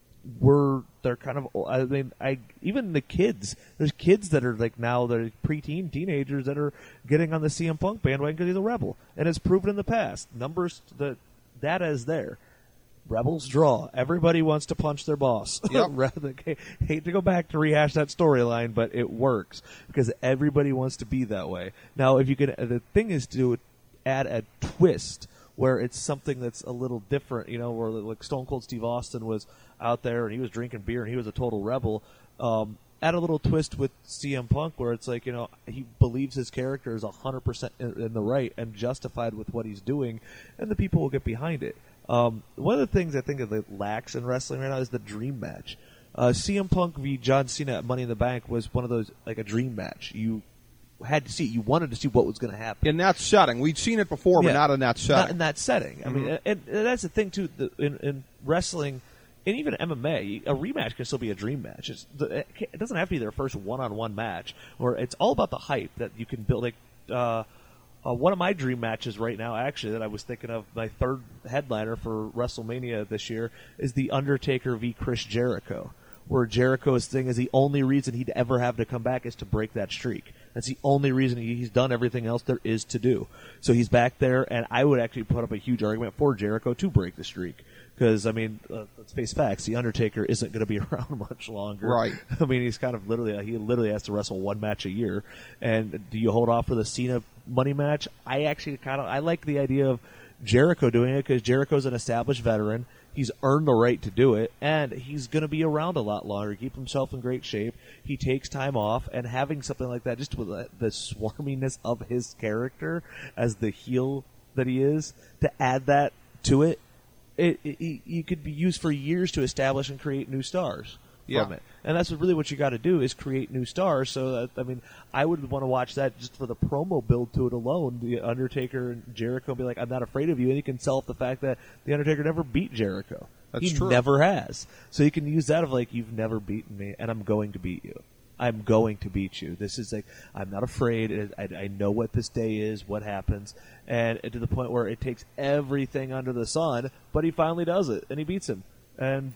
Were they're kind of I mean I even the kids there's kids that are like now they're preteen teenagers that are getting on the C M Punk bandwagon because he's a rebel, and it's proven in the past numbers the data is there. Rebels draw. Everybody wants to punch their boss. Yep. Rather, hate to go back to rehash that storyline, but it works because everybody wants to be that way. Now, if you can, the thing is to add a twist where it's something that's a little different, you know, where like Stone Cold Steve Austin was out there and he was drinking beer and he was a total rebel. Um, add a little twist with C M Punk where it's like, you know, he believes his character is one hundred percent in, in the right and justified with what he's doing, and the people will get behind it. Um, one of the things I think that lacks in wrestling right now is the dream match. Uh, C M Punk v. John Cena at Money in the Bank was one of those, like a dream match. You had to see it. You wanted to see what was going to happen. In that setting. We'd seen it before, Yeah. but not in that setting. Not in that setting. I Mhm. mean, and, and that's the thing, too. The, in, in wrestling, and even M M A, a rematch can still be a dream match. It's the, it doesn't have to be their first one-on-one match, or it's all about the hype that you can build. Like, uh, uh, one of my dream matches right now, actually, that I was thinking of, my third headliner for WrestleMania this year, is The Undertaker v. Chris Jericho, where Jericho's thing is the only reason he'd ever have to come back is to break that streak. That's the only reason he, he's done everything else there is to do. So he's back there, and I would actually put up a huge argument for Jericho to break the streak. Because, I mean, uh, let's face facts, The Undertaker isn't going to be around much longer. Right. I mean, he's kind of literally, he literally has to wrestle one match a year. And do you hold off for the Cena money match? I actually kind of, I like the idea of Jericho doing it because Jericho's an established veteran. He's earned the right to do it, and he's going to be around a lot longer, keep himself in great shape. He takes time off, and having something like that, just with the, the swarminess of his character as the heel that he is, to add that to it, it, it, it you could be used for years to establish and create new stars Yeah. from it. And that's really what you got to do is create new stars. So, that, I mean, I would want to watch that just for the promo build to it alone. The Undertaker and Jericho be like, I'm not afraid of you. And you can sell up the fact that The Undertaker never beat Jericho. That's he true. never has. So you can use that of like, you've never beaten me, and I'm going to beat you. I'm going to beat you. This is like, I'm not afraid. I, I know what this day is, what happens. And to the point where it takes everything under the sun, but he finally does it, and he beats him. And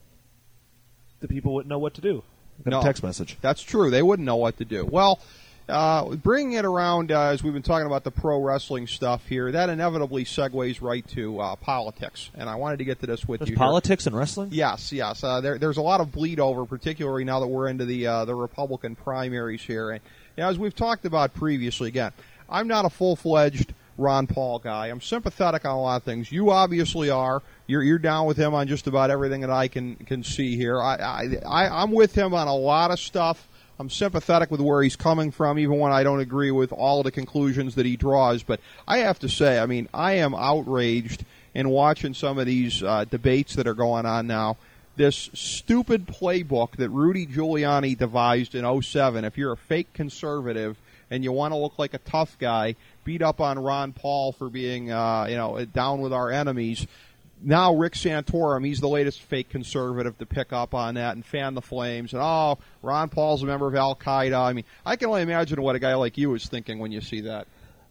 the people wouldn't know what to do. Got No. a text message. That's true. They wouldn't know what to do. Well, uh, bringing it around, uh, as we've been talking about the pro wrestling stuff here, that inevitably segues right to uh, politics. And I wanted to get to this with There's you here. politics in wrestling? Yes, yes. Uh, there, there's a lot of bleed over, particularly now that we're into the uh, the Republican primaries here. And you know, as we've talked about previously, again, I'm not a full-fledged Ron Paul guy. I'm sympathetic on a lot of things. You obviously are. You're you're down with him on just about everything that I can can see here. I, I, I I'm with him on a lot of stuff. I'm sympathetic with where he's coming from, even when I don't agree with all of the conclusions that he draws. But I have to say, I mean, I am outraged in watching some of these uh, debates that are going on now. This stupid playbook that Rudy Giuliani devised in oh seven, if you're a fake conservative and you want to look like a tough guy, beat up on Ron Paul for being, uh, you know, down with our enemies. Now Rick Santorum, he's the latest fake conservative to pick up on that and fan the flames. And, oh, Ron Paul's a member of Al-Qaeda. I mean, I can only imagine what a guy like you is thinking when you see that.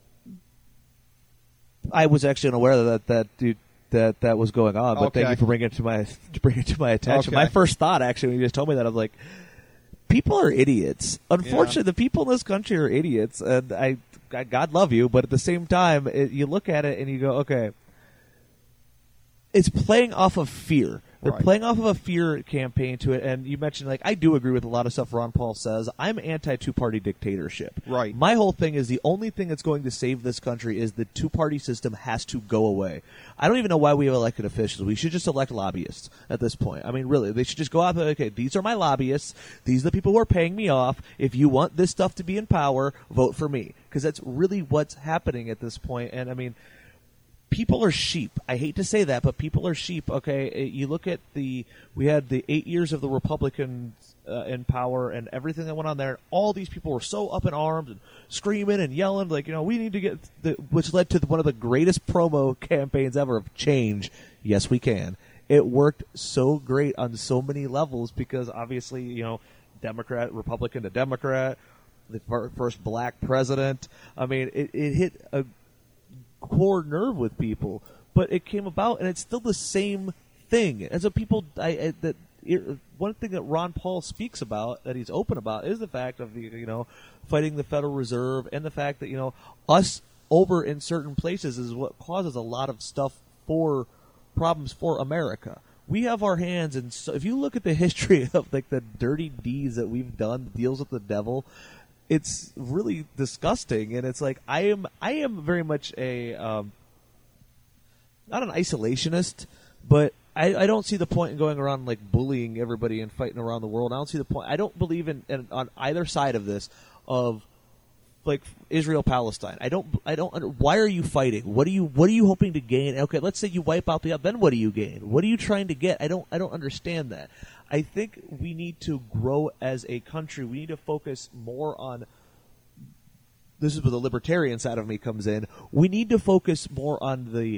I was actually unaware that that dude, that that was going on, but Okay. thank you for bringing it to my to bring it to my attention. Okay. My first thought, actually, when you just told me that, I was like, people are idiots. Unfortunately, Yeah. the people in this country are idiots, and I, I God love you, but at the same time, it, you look at it and you go, okay, it's playing off of fear. They're Right. playing off of a fear campaign to it, and you mentioned, like, I do agree with a lot of stuff Ron Paul says. I'm anti-two-party dictatorship. Right. My whole thing is the only thing that's going to save this country is the two-party system has to go away. I don't even know why we have elected officials. We should just elect lobbyists at this point. I mean, really, they should just go out there, okay, these are my lobbyists. These are the people who are paying me off. If you want this stuff to be in power, vote for me. Because that's really what's happening at this point. And, I mean, people are sheep. I hate to say that, but people are sheep. Okay, you look at the we had the eight years of the Republicans uh, in power and everything that went on there. All these people were so up in arms and screaming and yelling, like, you know, we need to get the, which led to the, one of the greatest promo campaigns ever of change. Yes, we can. It worked so great on so many levels because obviously, you know, Democrat, Republican to Democrat, the fir- first black president. I mean, it, it hit a core nerve with people, but it came about and it's still the same thing. And so people, I, I that it, one thing that Ron Paul speaks about, that he's open about, is the fact of the, you know, fighting the Federal Reserve and the fact that, you know, us over in certain places is what causes a lot of stuff for problems for America. We have our hands in, so if you look at the history of like the dirty deeds that we've done, deals with the devil, it's really disgusting, and it's like I am. I am very much a um, not an isolationist, but I, I don't see the point in going around like bullying everybody and fighting around the world. I don't see the point. I don't believe in, in on either side of this of like Israel Palestine. I don't. I don't. Why are you fighting? What are you? What are you hoping to gain? Okay, let's say you wipe out the. Then what do you gain? What are you trying to get? I don't. I don't understand that. I think we need to grow as a country. We need to focus more on. This is where the libertarian side of me comes in. We need to focus more on the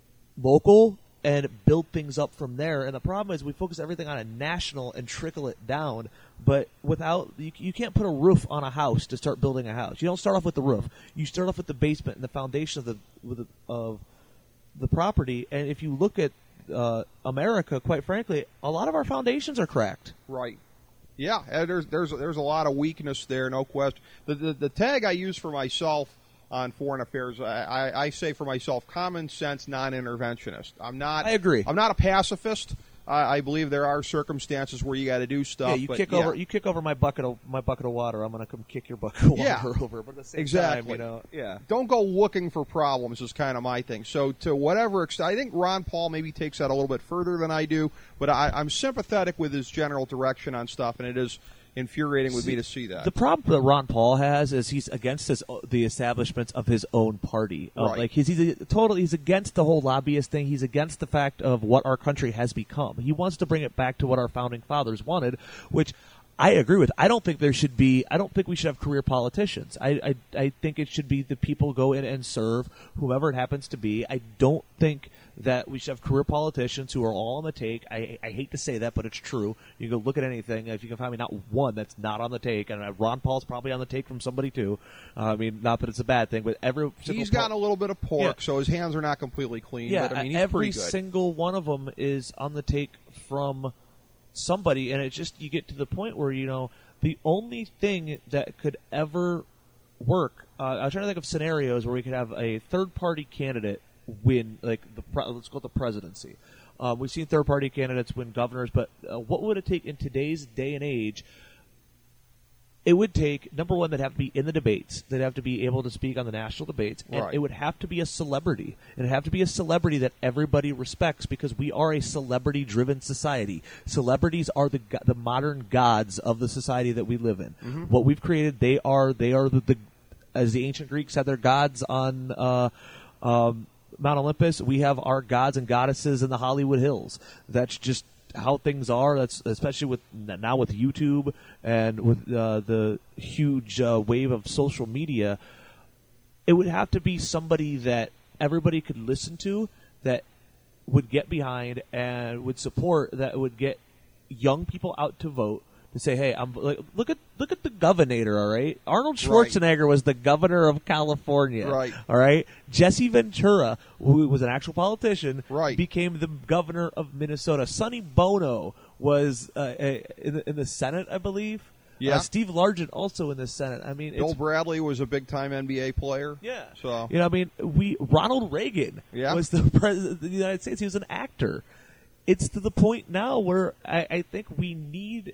local and build things up from there. And the problem is we focus everything on a national and trickle it down. But without you, you can't put a roof on a house to start building a house. You don't start off with the roof. You start off with the basement and the foundation of the with the, of the property. And if you look at uh, America, quite frankly, a lot of our foundations are cracked. Right. Yeah, and there's there's there's a lot of weakness there, no question. The the, the tag I use for myself on foreign affairs, I, I, I say for myself, common sense non-interventionist. I'm not. I agree. I'm not a pacifist. I, I believe there are circumstances where you got to do stuff. Yeah, you but kick yeah. over you kick over my bucket of my bucket of water. I'm going to come kick your bucket of water Yeah, over. But at the same exactly. time, you know, yeah. Don't go looking for problems is kind of my thing. So to whatever extent, I think Ron Paul maybe takes that a little bit further than I do, but I, I'm sympathetic with his general direction on stuff, and it is infuriating with see, me to see that. The problem that Ron Paul has is he's against his, the establishments of his own party. Uh, right. Like he's he's a, totally he's against the whole lobbyist thing. He's against the fact of what our country has become. He wants to bring it back to what our founding fathers wanted, which I agree with. I don't think there should be. I don't think we should have career politicians. I I, I think it should be the people go in and serve whomever it happens to be. I don't think that we should have career politicians who are all on the take. I, I hate to say that, but it's true. You can go look at anything. If you can find me not one that's not on the take, and Ron Paul's probably on the take from somebody too. Uh, I mean, not that it's a bad thing, but every he's gotten a little bit of pork, Yeah. so his hands are not completely clean. Yeah, but, I mean, he's every pretty good. single one of them is on the take from somebody, and it just you get to the point where you know the only thing that could ever work. Uh, I was trying to think of scenarios where we could have a third-party candidate win, like the pre- let's go with the presidency. Um, we've seen third-party candidates win governors, but uh, what would it take in today's day and age? it would take, number one, they'd have to be in the debates. They'd have to be able to speak on the national debates. And Right. it would have to be a celebrity. It'd have to be a celebrity that everybody respects because we are a celebrity-driven society. Celebrities are the go- the modern gods of the society that we live in. Mm-hmm. What we've created, they are they are the, the as the ancient Greeks had their gods on uh, um, Mount Olympus, we have our gods and goddesses in the Hollywood Hills. That's just how things are. That's especially with now with YouTube and with uh, the huge uh, wave of social media. It would have to be somebody that everybody could listen to, that would get behind and would support, that would get young people out to vote. To say, hey, I'm like, look at look at the governor, all right? Arnold Schwarzenegger was the governor of California, Right. all right? Jesse Ventura, who was an actual politician, Right. became the governor of Minnesota. Sonny Bono was uh, a, in, the, in the Senate, I believe. Yeah. Uh, Steve Largent also in the Senate. I mean, Bill it's, Bradley was a big-time N B A player. yeah. So You know, I mean, we Ronald Reagan Yeah. was the president of the United States. He was an actor. It's to the point now where I, I think we need.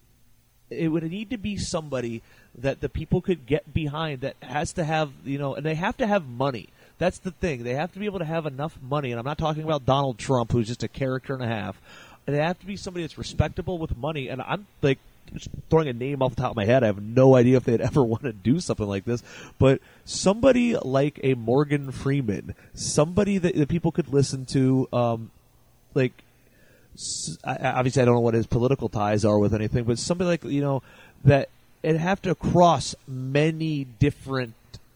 It would need to be somebody that the people could get behind, that has to have, you know, and they have to have money. That's the thing. They have to be able to have enough money, and I'm not talking about Donald Trump, who's just a character and a half. And they have to be somebody that's respectable with money, and I'm like just throwing a name off the top of my head. I have no idea if they'd ever want to do something like this, but somebody like a Morgan Freeman, somebody that, that people could listen to, um, like, obviously I don't know what his political ties are with anything, but somebody like, you know, that it'd have to cross many different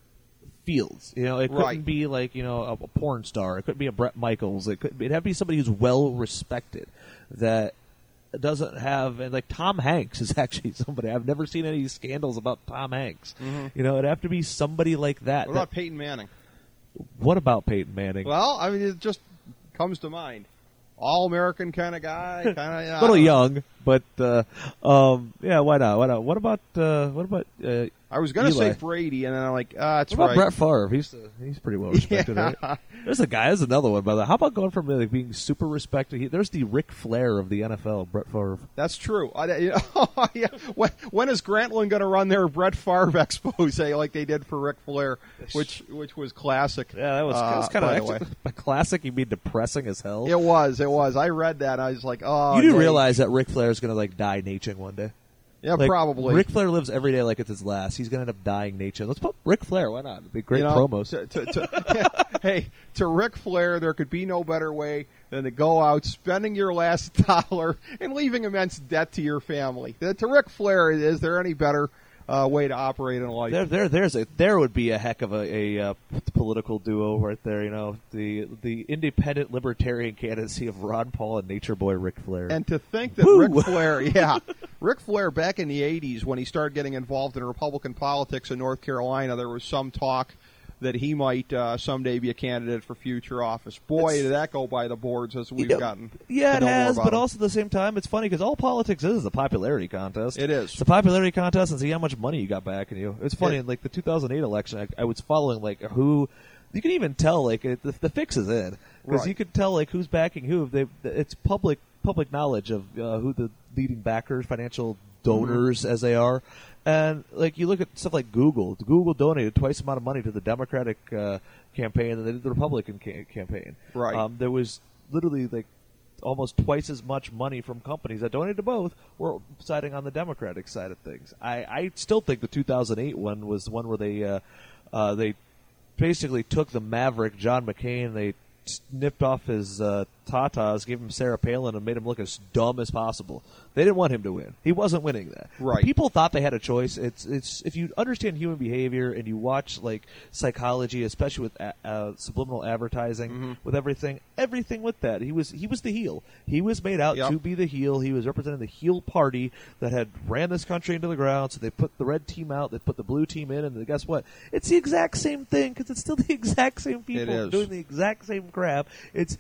fields. You know, it couldn't Right. be like, you know, a, a porn star. It couldn't be a Bret Michaels. It could it'd have to be somebody who's well respected, that doesn't have, and like Tom Hanks is actually somebody. I've never seen any scandals about Tom Hanks. Mm-hmm. You know, it'd have to be somebody like that. what about that Peyton Manning? what about Peyton Manning? Well, I mean, it just comes to mind. All-American kind of guy, kind of a little young, but uh, um, yeah, why not? Why not? What about uh, what about? Uh, I was going to Eli? say Brady, and then I'm like, ah, that's what about right. Brett Favre? He's uh, he's pretty well respected, Yeah. right? There's a guy. There's another one, by the way. How about going from like being super respected? He, there's the Ric Flair of the N F L, Brett Favre. That's true. I, you know, yeah. when, when is Grantland going to run their Brett Favre expose like they did for Ric Flair, which which was classic? Yeah, that was, uh, that was kind by of the way. actually a classic. You mean depressing as hell? It was. It was. I read that. I was like, oh. you do dang. realize that Ric Flair is going to like die nature one day. Yeah, Like, probably. Ric Flair lives every day like it's his last. He's going to end up dying nature. Let's put Ric Flair. Why not? It'd be great You know, promos. To, to, to, hey, to Ric Flair, there could be no better way than to go out spending your last dollar and leaving immense debt to your family. To to Ric Flair, is there any better uh, way to operate in life? There, there, there's a there would be a heck of a, a uh, political duo right there. You know, the the independent libertarian candidacy of Ron Paul and Nature Boy Ric Flair. And to think that Woo! Ric Flair, yeah, Ric Flair back in the eighties when he started getting involved in Republican politics in North Carolina, there was some talk that he might uh, someday be a candidate for future office. Boy, It's- did that go by the boards as we've Yeah, gotten. yeah, to it know more has, about but him. also at the same time, it's funny because all politics is is a popularity contest. It is. It's a popularity contest and see how much money you got back in you. It's funny It- in like the two thousand eight election, I, I was following like who. You can even tell like it, the, the fix is in because Right. you could tell like who's backing who. They, it's public public knowledge of uh, who the leading backers, financial donors Mm-hmm. as they are, and like you look at stuff like Google. Google donated twice the amount of money to the Democratic uh, campaign than they did the Republican ca- campaign. Right. Um, there was literally like almost twice as much money from companies that donated to both were siding on the Democratic side of things. I, I still think the two thousand eight one was the one where they uh, uh, they basically took the maverick John McCain, they snipped off his uh, tatas, gave him Sarah Palin, and made him look as dumb as possible. They didn't want him to win. He wasn't winning that. Right. People thought they had a choice. It's it's if you understand human behavior and you watch like psychology, especially with a- uh, subliminal advertising, Mm-hmm. with everything, everything with that. He was he was the heel. He was made out Yep. to be the heel. He was representing the heel party that had ran this country into the ground. So they put the red team out, they put the blue team in, and guess what? It's the exact same thing because it's still the exact same people is. doing the exact same crap. It's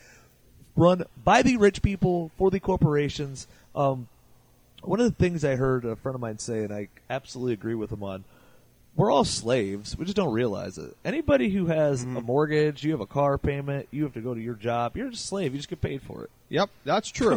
run by the rich people for the corporations. Um, one of the things I heard a friend of mine say, and I absolutely agree with him on, we're all slaves. We just don't realize it. Anybody who has Mm-hmm. a mortgage, you have a car payment, you have to go to your job, you're just a slave. You just get paid for it. Yep, that's true.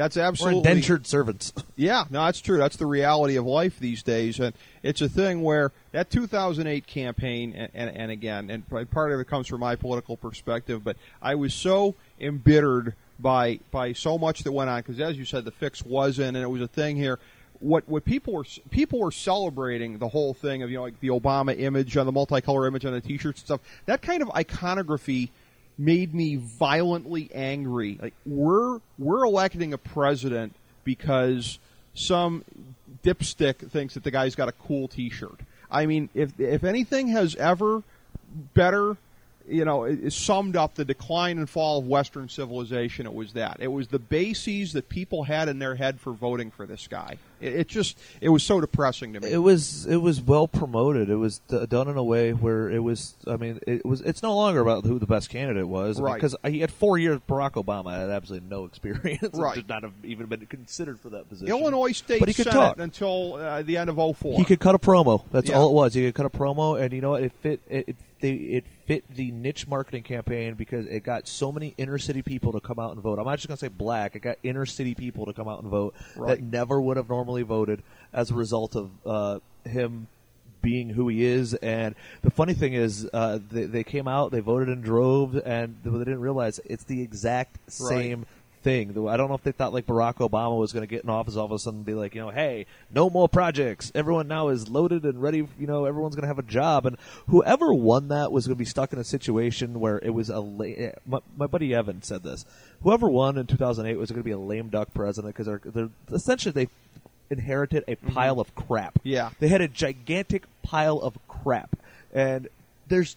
That's We're absolutely indentured servants. Yeah, no, that's true. That's the reality of life these days, and it's a thing where that two thousand eight campaign, and, and, and again, and part of it comes from my political perspective, but I was so embittered by by so much that went on because, as you said, the fix wasn't, and it was a thing here. What what people were people were celebrating the whole thing of, you know, like the Obama image on the multicolor image on the T-shirts and stuff. That kind of iconography made me violently angry. Like we're we're electing a president because some dipstick thinks that the guy's got a cool T-shirt. I mean, if if anything has ever better, you know, it, it summed up the decline and fall of Western civilization, it was that. It was the bases that people had in their head for voting for this guy. It, it just, it was so depressing to me. It was it was well promoted. It was d- done in a way where it was, I mean, it was. It's no longer about who the best candidate was. Right. Because he had four years, Barack Obama had absolutely no experience. Right. Should not have even been considered for that position. Illinois State But he could Senate talk. until uh, the end of oh four. He could cut a promo. That's Yeah. all it was. He could cut a promo, and you know what? It fit. It, it, they, it fit the niche marketing campaign because it got so many inner city people to come out and vote. I'm not just going to say black. It got inner city people to come out and vote Right. that never would have normally voted as a result of uh, him being who he is. And the funny thing is, uh, they, they came out, they voted in droves, and they didn't realize it's the exact same Right. thing. I don't know if they thought like Barack Obama was going to get in office all of a sudden and be like, you know, hey, no more projects. Everyone now is loaded and ready. You know, everyone's going to have a job. And whoever won that was going to be stuck in a situation where it was a la- my, my buddy Evan said this. Whoever won in two thousand eight was going to be a lame duck president because they're, they're essentially they inherited a pile of crap. Yeah. They had a gigantic pile of crap. And there's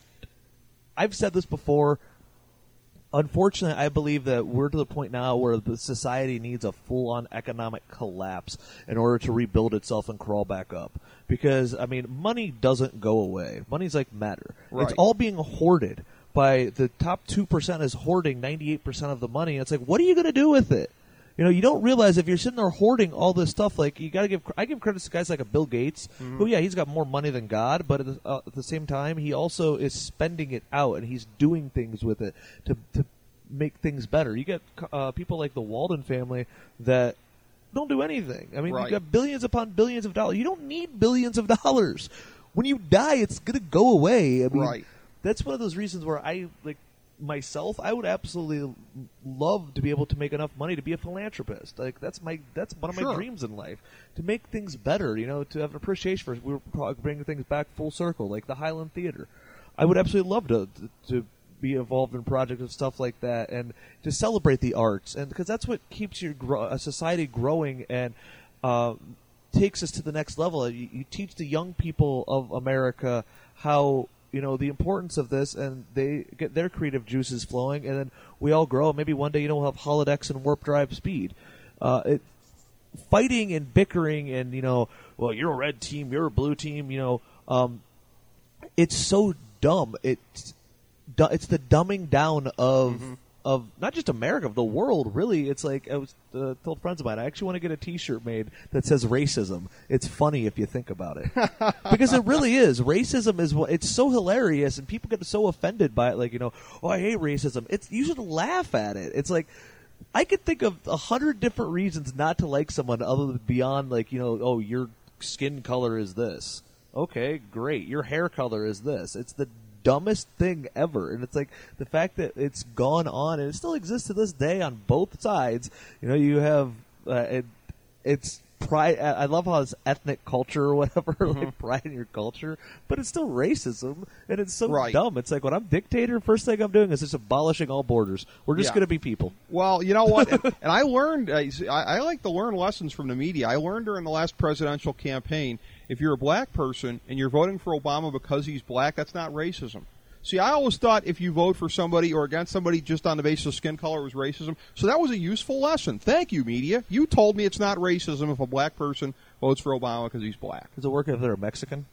I've said this before. Unfortunately, I believe that we're to the point now where the society needs a full-on economic collapse in order to rebuild itself and crawl back up. Because, I mean, money doesn't go away. Money's like matter. Right. It's all being hoarded by the top two percent is hoarding ninety-eight percent of the money. It's like, what are you going to do with it? You know, you don't realize if you're sitting there hoarding all this stuff, like, you got to give, I give credit to guys like a Bill Gates, Mm-hmm. who, yeah, he's got more money than God, but at the, uh, at the same time, he also is spending it out, and he's doing things with it to, to make things better. You get uh, people like the Walden family that don't do anything. I mean, Right. you've got billions upon billions of dollars. You don't need billions of dollars. When you die, it's going to go away. I mean, Right. that's one of those reasons where I, like, myself, I would absolutely love to be able to make enough money to be a philanthropist. Like that's my that's one of Sure. my dreams in life, to make things better. You know, to have an appreciation for. We were probably bringing things back full circle, like the Highland Theater. I would absolutely love to to, to be involved in projects and stuff like that, and to celebrate the arts, and because that's what keeps your gro- a society growing and uh, takes us to the next level. You, you teach the young people of America how. You know, the importance of this, and they get their creative juices flowing, and then we all grow. Maybe one day, you know, we'll have holodecks and warp drive speed. Uh, it, fighting and bickering and, you know, well, you're a red team, you're a blue team, you know, um, it's so dumb. It's, it's the dumbing down of mm-hmm. of not just America, of the world, really. It's like, I was uh, told friends of mine, I actually want to get a T-shirt made that says racism. It's funny if you think about it. Because it really is. Racism is, it's so hilarious, and people get so offended by it, like, you know, oh, I hate racism. It's, you should laugh at it. It's like, I could think of a hundred different reasons not to like someone other than beyond, like, you know, oh, your skin color is this. Okay, great. Your hair color is this. It's the dumbest thing ever, and it's like the fact that it's gone on and it still exists to this day on both sides. You know, you have uh, it, it's pride. I love how it's ethnic culture or whatever, mm-hmm. like pride in your culture, but it's still racism, and it's so right. dumb. It's like when I'm dictator, first thing I'm doing is just abolishing all borders. We're just yeah. going to be people. Well, you know what? and, and I learned. Uh, I, I like to learn lessons from the media. I learned during the last presidential campaign. If you're a black person and you're voting for Obama because he's black, that's not racism. See, I always thought if you vote for somebody or against somebody just on the basis of skin color was racism. So that was a useful lesson. Thank you, media. You told me it's not racism if a black person votes for Obama because he's black. Does it work if they're a Mexican?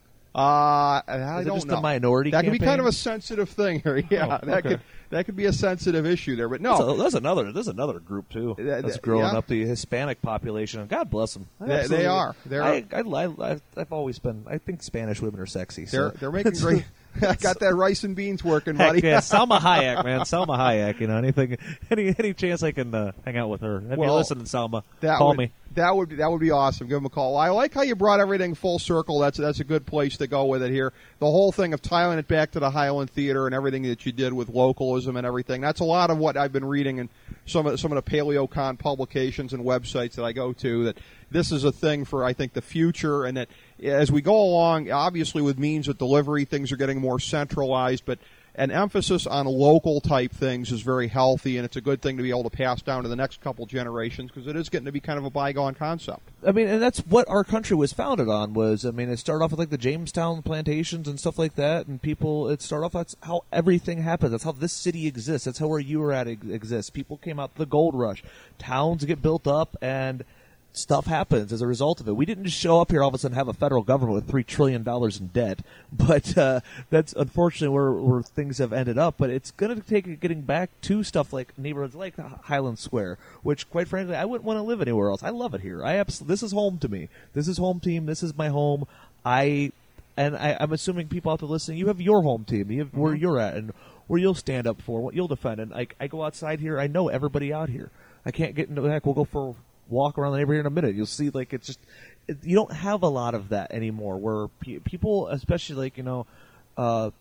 Uh, I Is don't it just know. a minority That campaign? could be kind of a sensitive thing here. Yeah, oh, that okay. could that could be a sensitive issue there. But no, that's, a, that's another. There's another group too That- that's that- growing yeah. up, the Hispanic population. And God bless them. I They- they absolutely- are. They're- I, I, I, I've always been. I think Spanish women are sexy. So they're they're making great I got that rice and beans working, Heck, buddy. yeah, Salma Hayek, man. Salma Hayek, you know, anything, any any chance I can uh, hang out with her. If Well, you're listening, Salma, that call would, me. That would that would be awesome. Give him a call. I like how you brought everything full circle. That's that's a good place to go with it here. The whole thing of tying it back to the Highland Theater and everything that you did with localism and everything. That's a lot of what I've been reading in some of some of the PaleoCon publications and websites that I go to. That this is a thing for, I think, the future, and that as we go along, obviously with means of delivery, things are getting more centralized, but an emphasis on local type things is very healthy, and it's a good thing to be able to pass down to the next couple generations because it is getting to be kind of a bygone concept. I mean, and that's what our country was founded on. Was I mean, it started off with like the Jamestown plantations and stuff like that, and people. It started off. That's how everything happened. That's how this city exists. That's how where you were at exists. People came out the gold rush. Towns get built up, and stuff happens as a result of it. We didn't just show up here all of a sudden have a federal government with three trillion dollars in debt, but uh, that's unfortunately where, where things have ended up. But it's going to take getting back to stuff like neighborhoods like Highland Square, which, quite frankly, I wouldn't want to live anywhere else. I love it here. I abs- this is home to me. This is home team. This is my home. I and I, I'm assuming people out there listening, you have your home team. You have where Mm-hmm. you're at and where you'll stand up for, what you'll defend. And I, I go outside here. I know everybody out here. I can't get into the heck. We'll go for walk around the neighborhood in a minute. You'll see, like, it's just it, you don't have a lot of that anymore. Where pe- people, especially like you know, uh,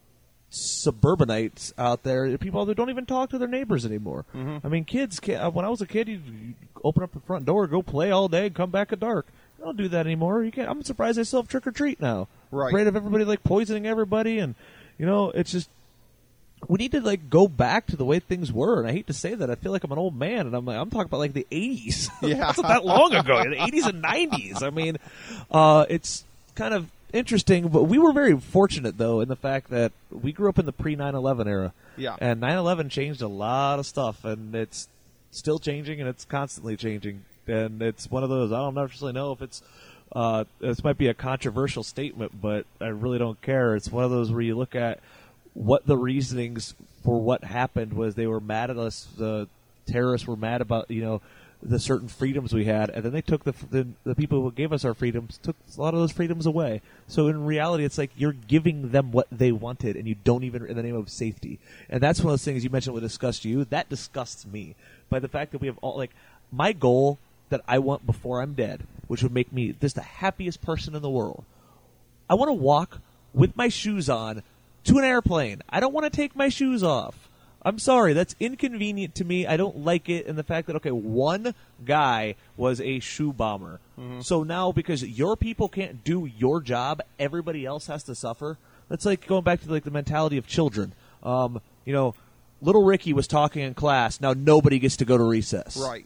suburbanites out there, people that don't even talk to their neighbors anymore. Mm-hmm. I mean, kids. When I was a kid, you'd, you'd open up the front door, go play all day, and come back at dark. You don't do that anymore. You can't. I'm surprised they still have trick or treat now. Right. Afraid of everybody like poisoning everybody, and you know, it's just. We need to like go back to the way things were, and I hate to say that. I feel like I'm an old man, and I'm like I'm talking about like the eighties. Yeah, That's not that long ago. The eighties and nineties. I mean, uh, it's kind of interesting, but we were very fortunate though in the fact that we grew up in the pre nine eleven era. Yeah, and nine eleven changed a lot of stuff, and it's still changing, and it's constantly changing. And it's one of those I don't necessarily know if it's. Uh, this might be a controversial statement, but I really don't care. It's one of those where you look at what the reasonings for what happened was. They were mad at us. The terrorists were mad about, you know, the certain freedoms we had, and then they took the, the the people who gave us our freedoms, took a lot of those freedoms away. So in reality, it's like you're giving them what they wanted, and you don't even, in the name of safety. And that's one of those things you mentioned would disgust you. That disgusts me by the fact that we have all, like, my goal that I want before I'm dead, which would make me just the happiest person in the world. I want to walk with my shoes on to an airplane. I don't want to take my shoes off. I'm sorry, that's inconvenient to me. I don't like it, and the fact that, okay, one guy was a shoe bomber. Mm-hmm. So now because your people can't do your job, everybody else has to suffer. That's like going back to like the mentality of children. Um, you know, little Ricky was talking in class. Now nobody gets to go to recess. Right.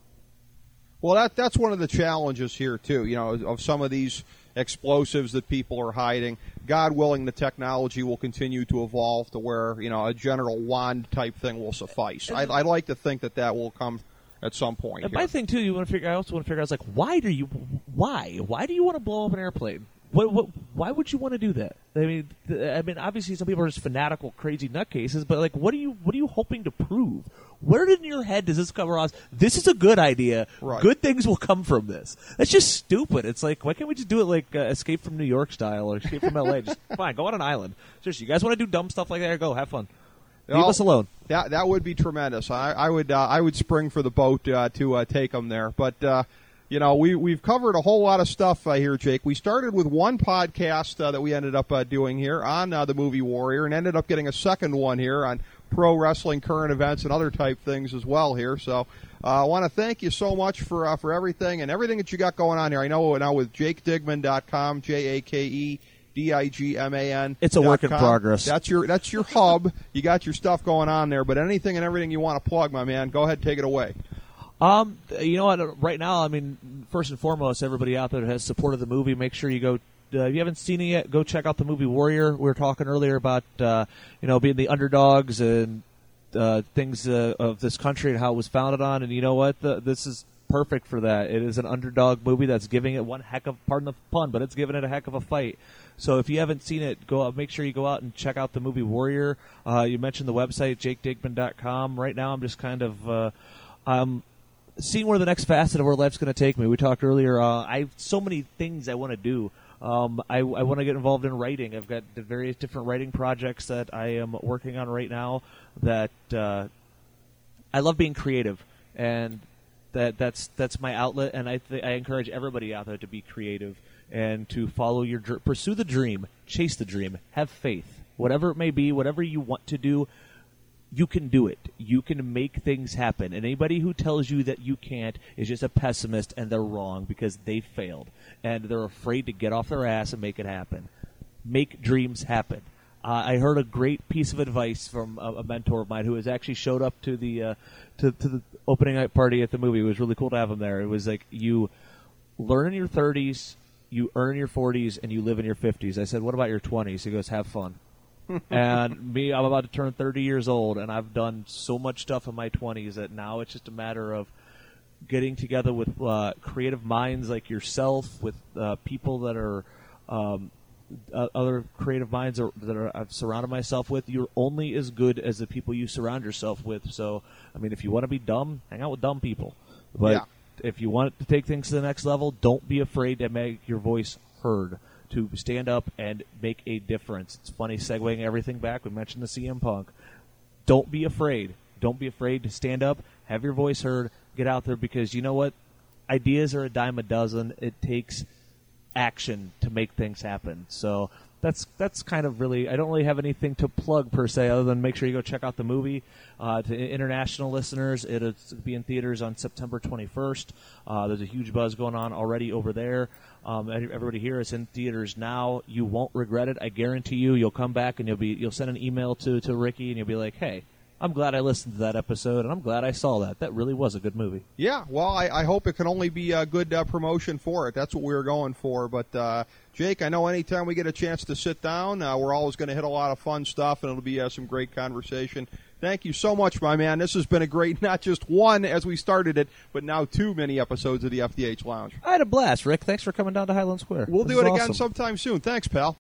Well, that that's one of the challenges here, too, you know, of some of these explosives that people are hiding. God willing, the technology will continue to evolve to where, you know, a general wand type thing will suffice. I, I'd like to think that that will come at some point. And here. my thing too, you want to figure. I also want to figure out, like, why do you, why, why do you want to blow up an airplane? What, what, why would you want to do that? I mean, th- I mean, obviously, some people are just fanatical, crazy nutcases. But like, what are you, what are you hoping to prove? Where in your head does this come across? This is a good idea. Right. Good things will come from this. That's just stupid. It's like, why can't we just do it like uh, Escape from New York style or Escape from L A? Just fine, go on an island. Seriously, you guys want to do dumb stuff like that? Go have fun. Leave Well, us alone. That that would be tremendous. I, I would uh, I would spring for the boat uh, to uh, take them there. But uh, you know, we we've covered a whole lot of stuff uh, here, Jake. We started with one podcast uh, that we ended up uh, doing here on uh, the movie Warrior, and ended up getting a second one here on pro wrestling, current events, and other type things as well here. So uh, I want to thank you so much for uh, for everything and everything that you got going on here. I know now with Jake Digman dot com, J A K E D I G M A N. It's a work in progress. That's your that's your hub. You got your stuff going on there, but anything and everything you want to plug, my man, go ahead, take it away. Um, you know what? Right now, I mean, first and foremost, everybody out there that has supported the movie, make sure you go. Uh, if you haven't seen it yet, go check out the movie Warrior. We were talking earlier about uh, you know being the underdogs and uh, things uh, of this country and how it was founded on. And you know what? The, this is perfect for that. It is an underdog movie that's giving it one heck of, pardon the pun, but it's giving it a heck of a fight. So if you haven't seen it, go out, make sure you go out and check out the movie Warrior. Uh, you mentioned the website, Jake Digman dot com. Right now, I'm just kind of uh, um, seeing where the next facet of our life's going to take me. We talked earlier. Uh, I have so many things I want to do. Um, I, I want to get involved in writing. I've got the various different writing projects that I am working on right now. That uh, I love being creative, and that that's that's my outlet. And I th- I encourage everybody out there to be creative and to follow your dr- pursue the dream, chase the dream, have faith, whatever it may be, whatever you want to do. You can do it. You can make things happen. And anybody who tells you that you can't is just a pessimist, and they're wrong because they failed. And they're afraid to get off their ass and make it happen. Make dreams happen. Uh, I heard a great piece of advice from a, a mentor of mine who has actually showed up to the uh, to, to the opening night party at the movie. It was really cool to have him there. It was like, you learn in your thirties, you earn in your forties, and you live in your fifties. I said, what about your twenties? He goes, have fun. And me, I'm about to turn thirty years old, and I've done so much stuff in my twenties that now it's just a matter of getting together with uh, creative minds like yourself, with uh, people that are um, uh, other creative minds are, that are, I've surrounded myself with. You're only as good as the people you surround yourself with. So, I mean, if you want to be dumb, hang out with dumb people. But yeah. if you want to take things to the next level, don't be afraid to make your voice heard, to stand up and make a difference. It's funny, segueing everything back. We mentioned the C M Punk. Don't be afraid. Don't be afraid to stand up, have your voice heard, get out there, because you know what? Ideas are a dime a dozen. It takes action to make things happen. So that's that's kind of really, I don't really have anything to plug per se, other than make sure you go check out the movie. Uh, to international listeners, it'll be in theaters on September twenty-first. Uh, there's a huge buzz going on already over there. Um, everybody here is in theaters now. You won't regret it. I guarantee you. You'll come back and you'll be you'll send an email to, to Ricky and you'll be like, hey, I'm glad I listened to that episode, and I'm glad I saw that. That really was a good movie. Yeah, well, I, I hope it can only be a good uh, promotion for it. That's what we were going for. But, uh, Jake, I know anytime we get a chance to sit down, uh, we're always going to hit a lot of fun stuff, and it'll be uh, some great conversation. Thank you so much, my man. This has been a great, not just one as we started it, but now two many episodes of the F D H Lounge. I had a blast, Rick. Thanks for coming down to Highland Square. We'll this do it again awesome. sometime soon. Thanks, pal.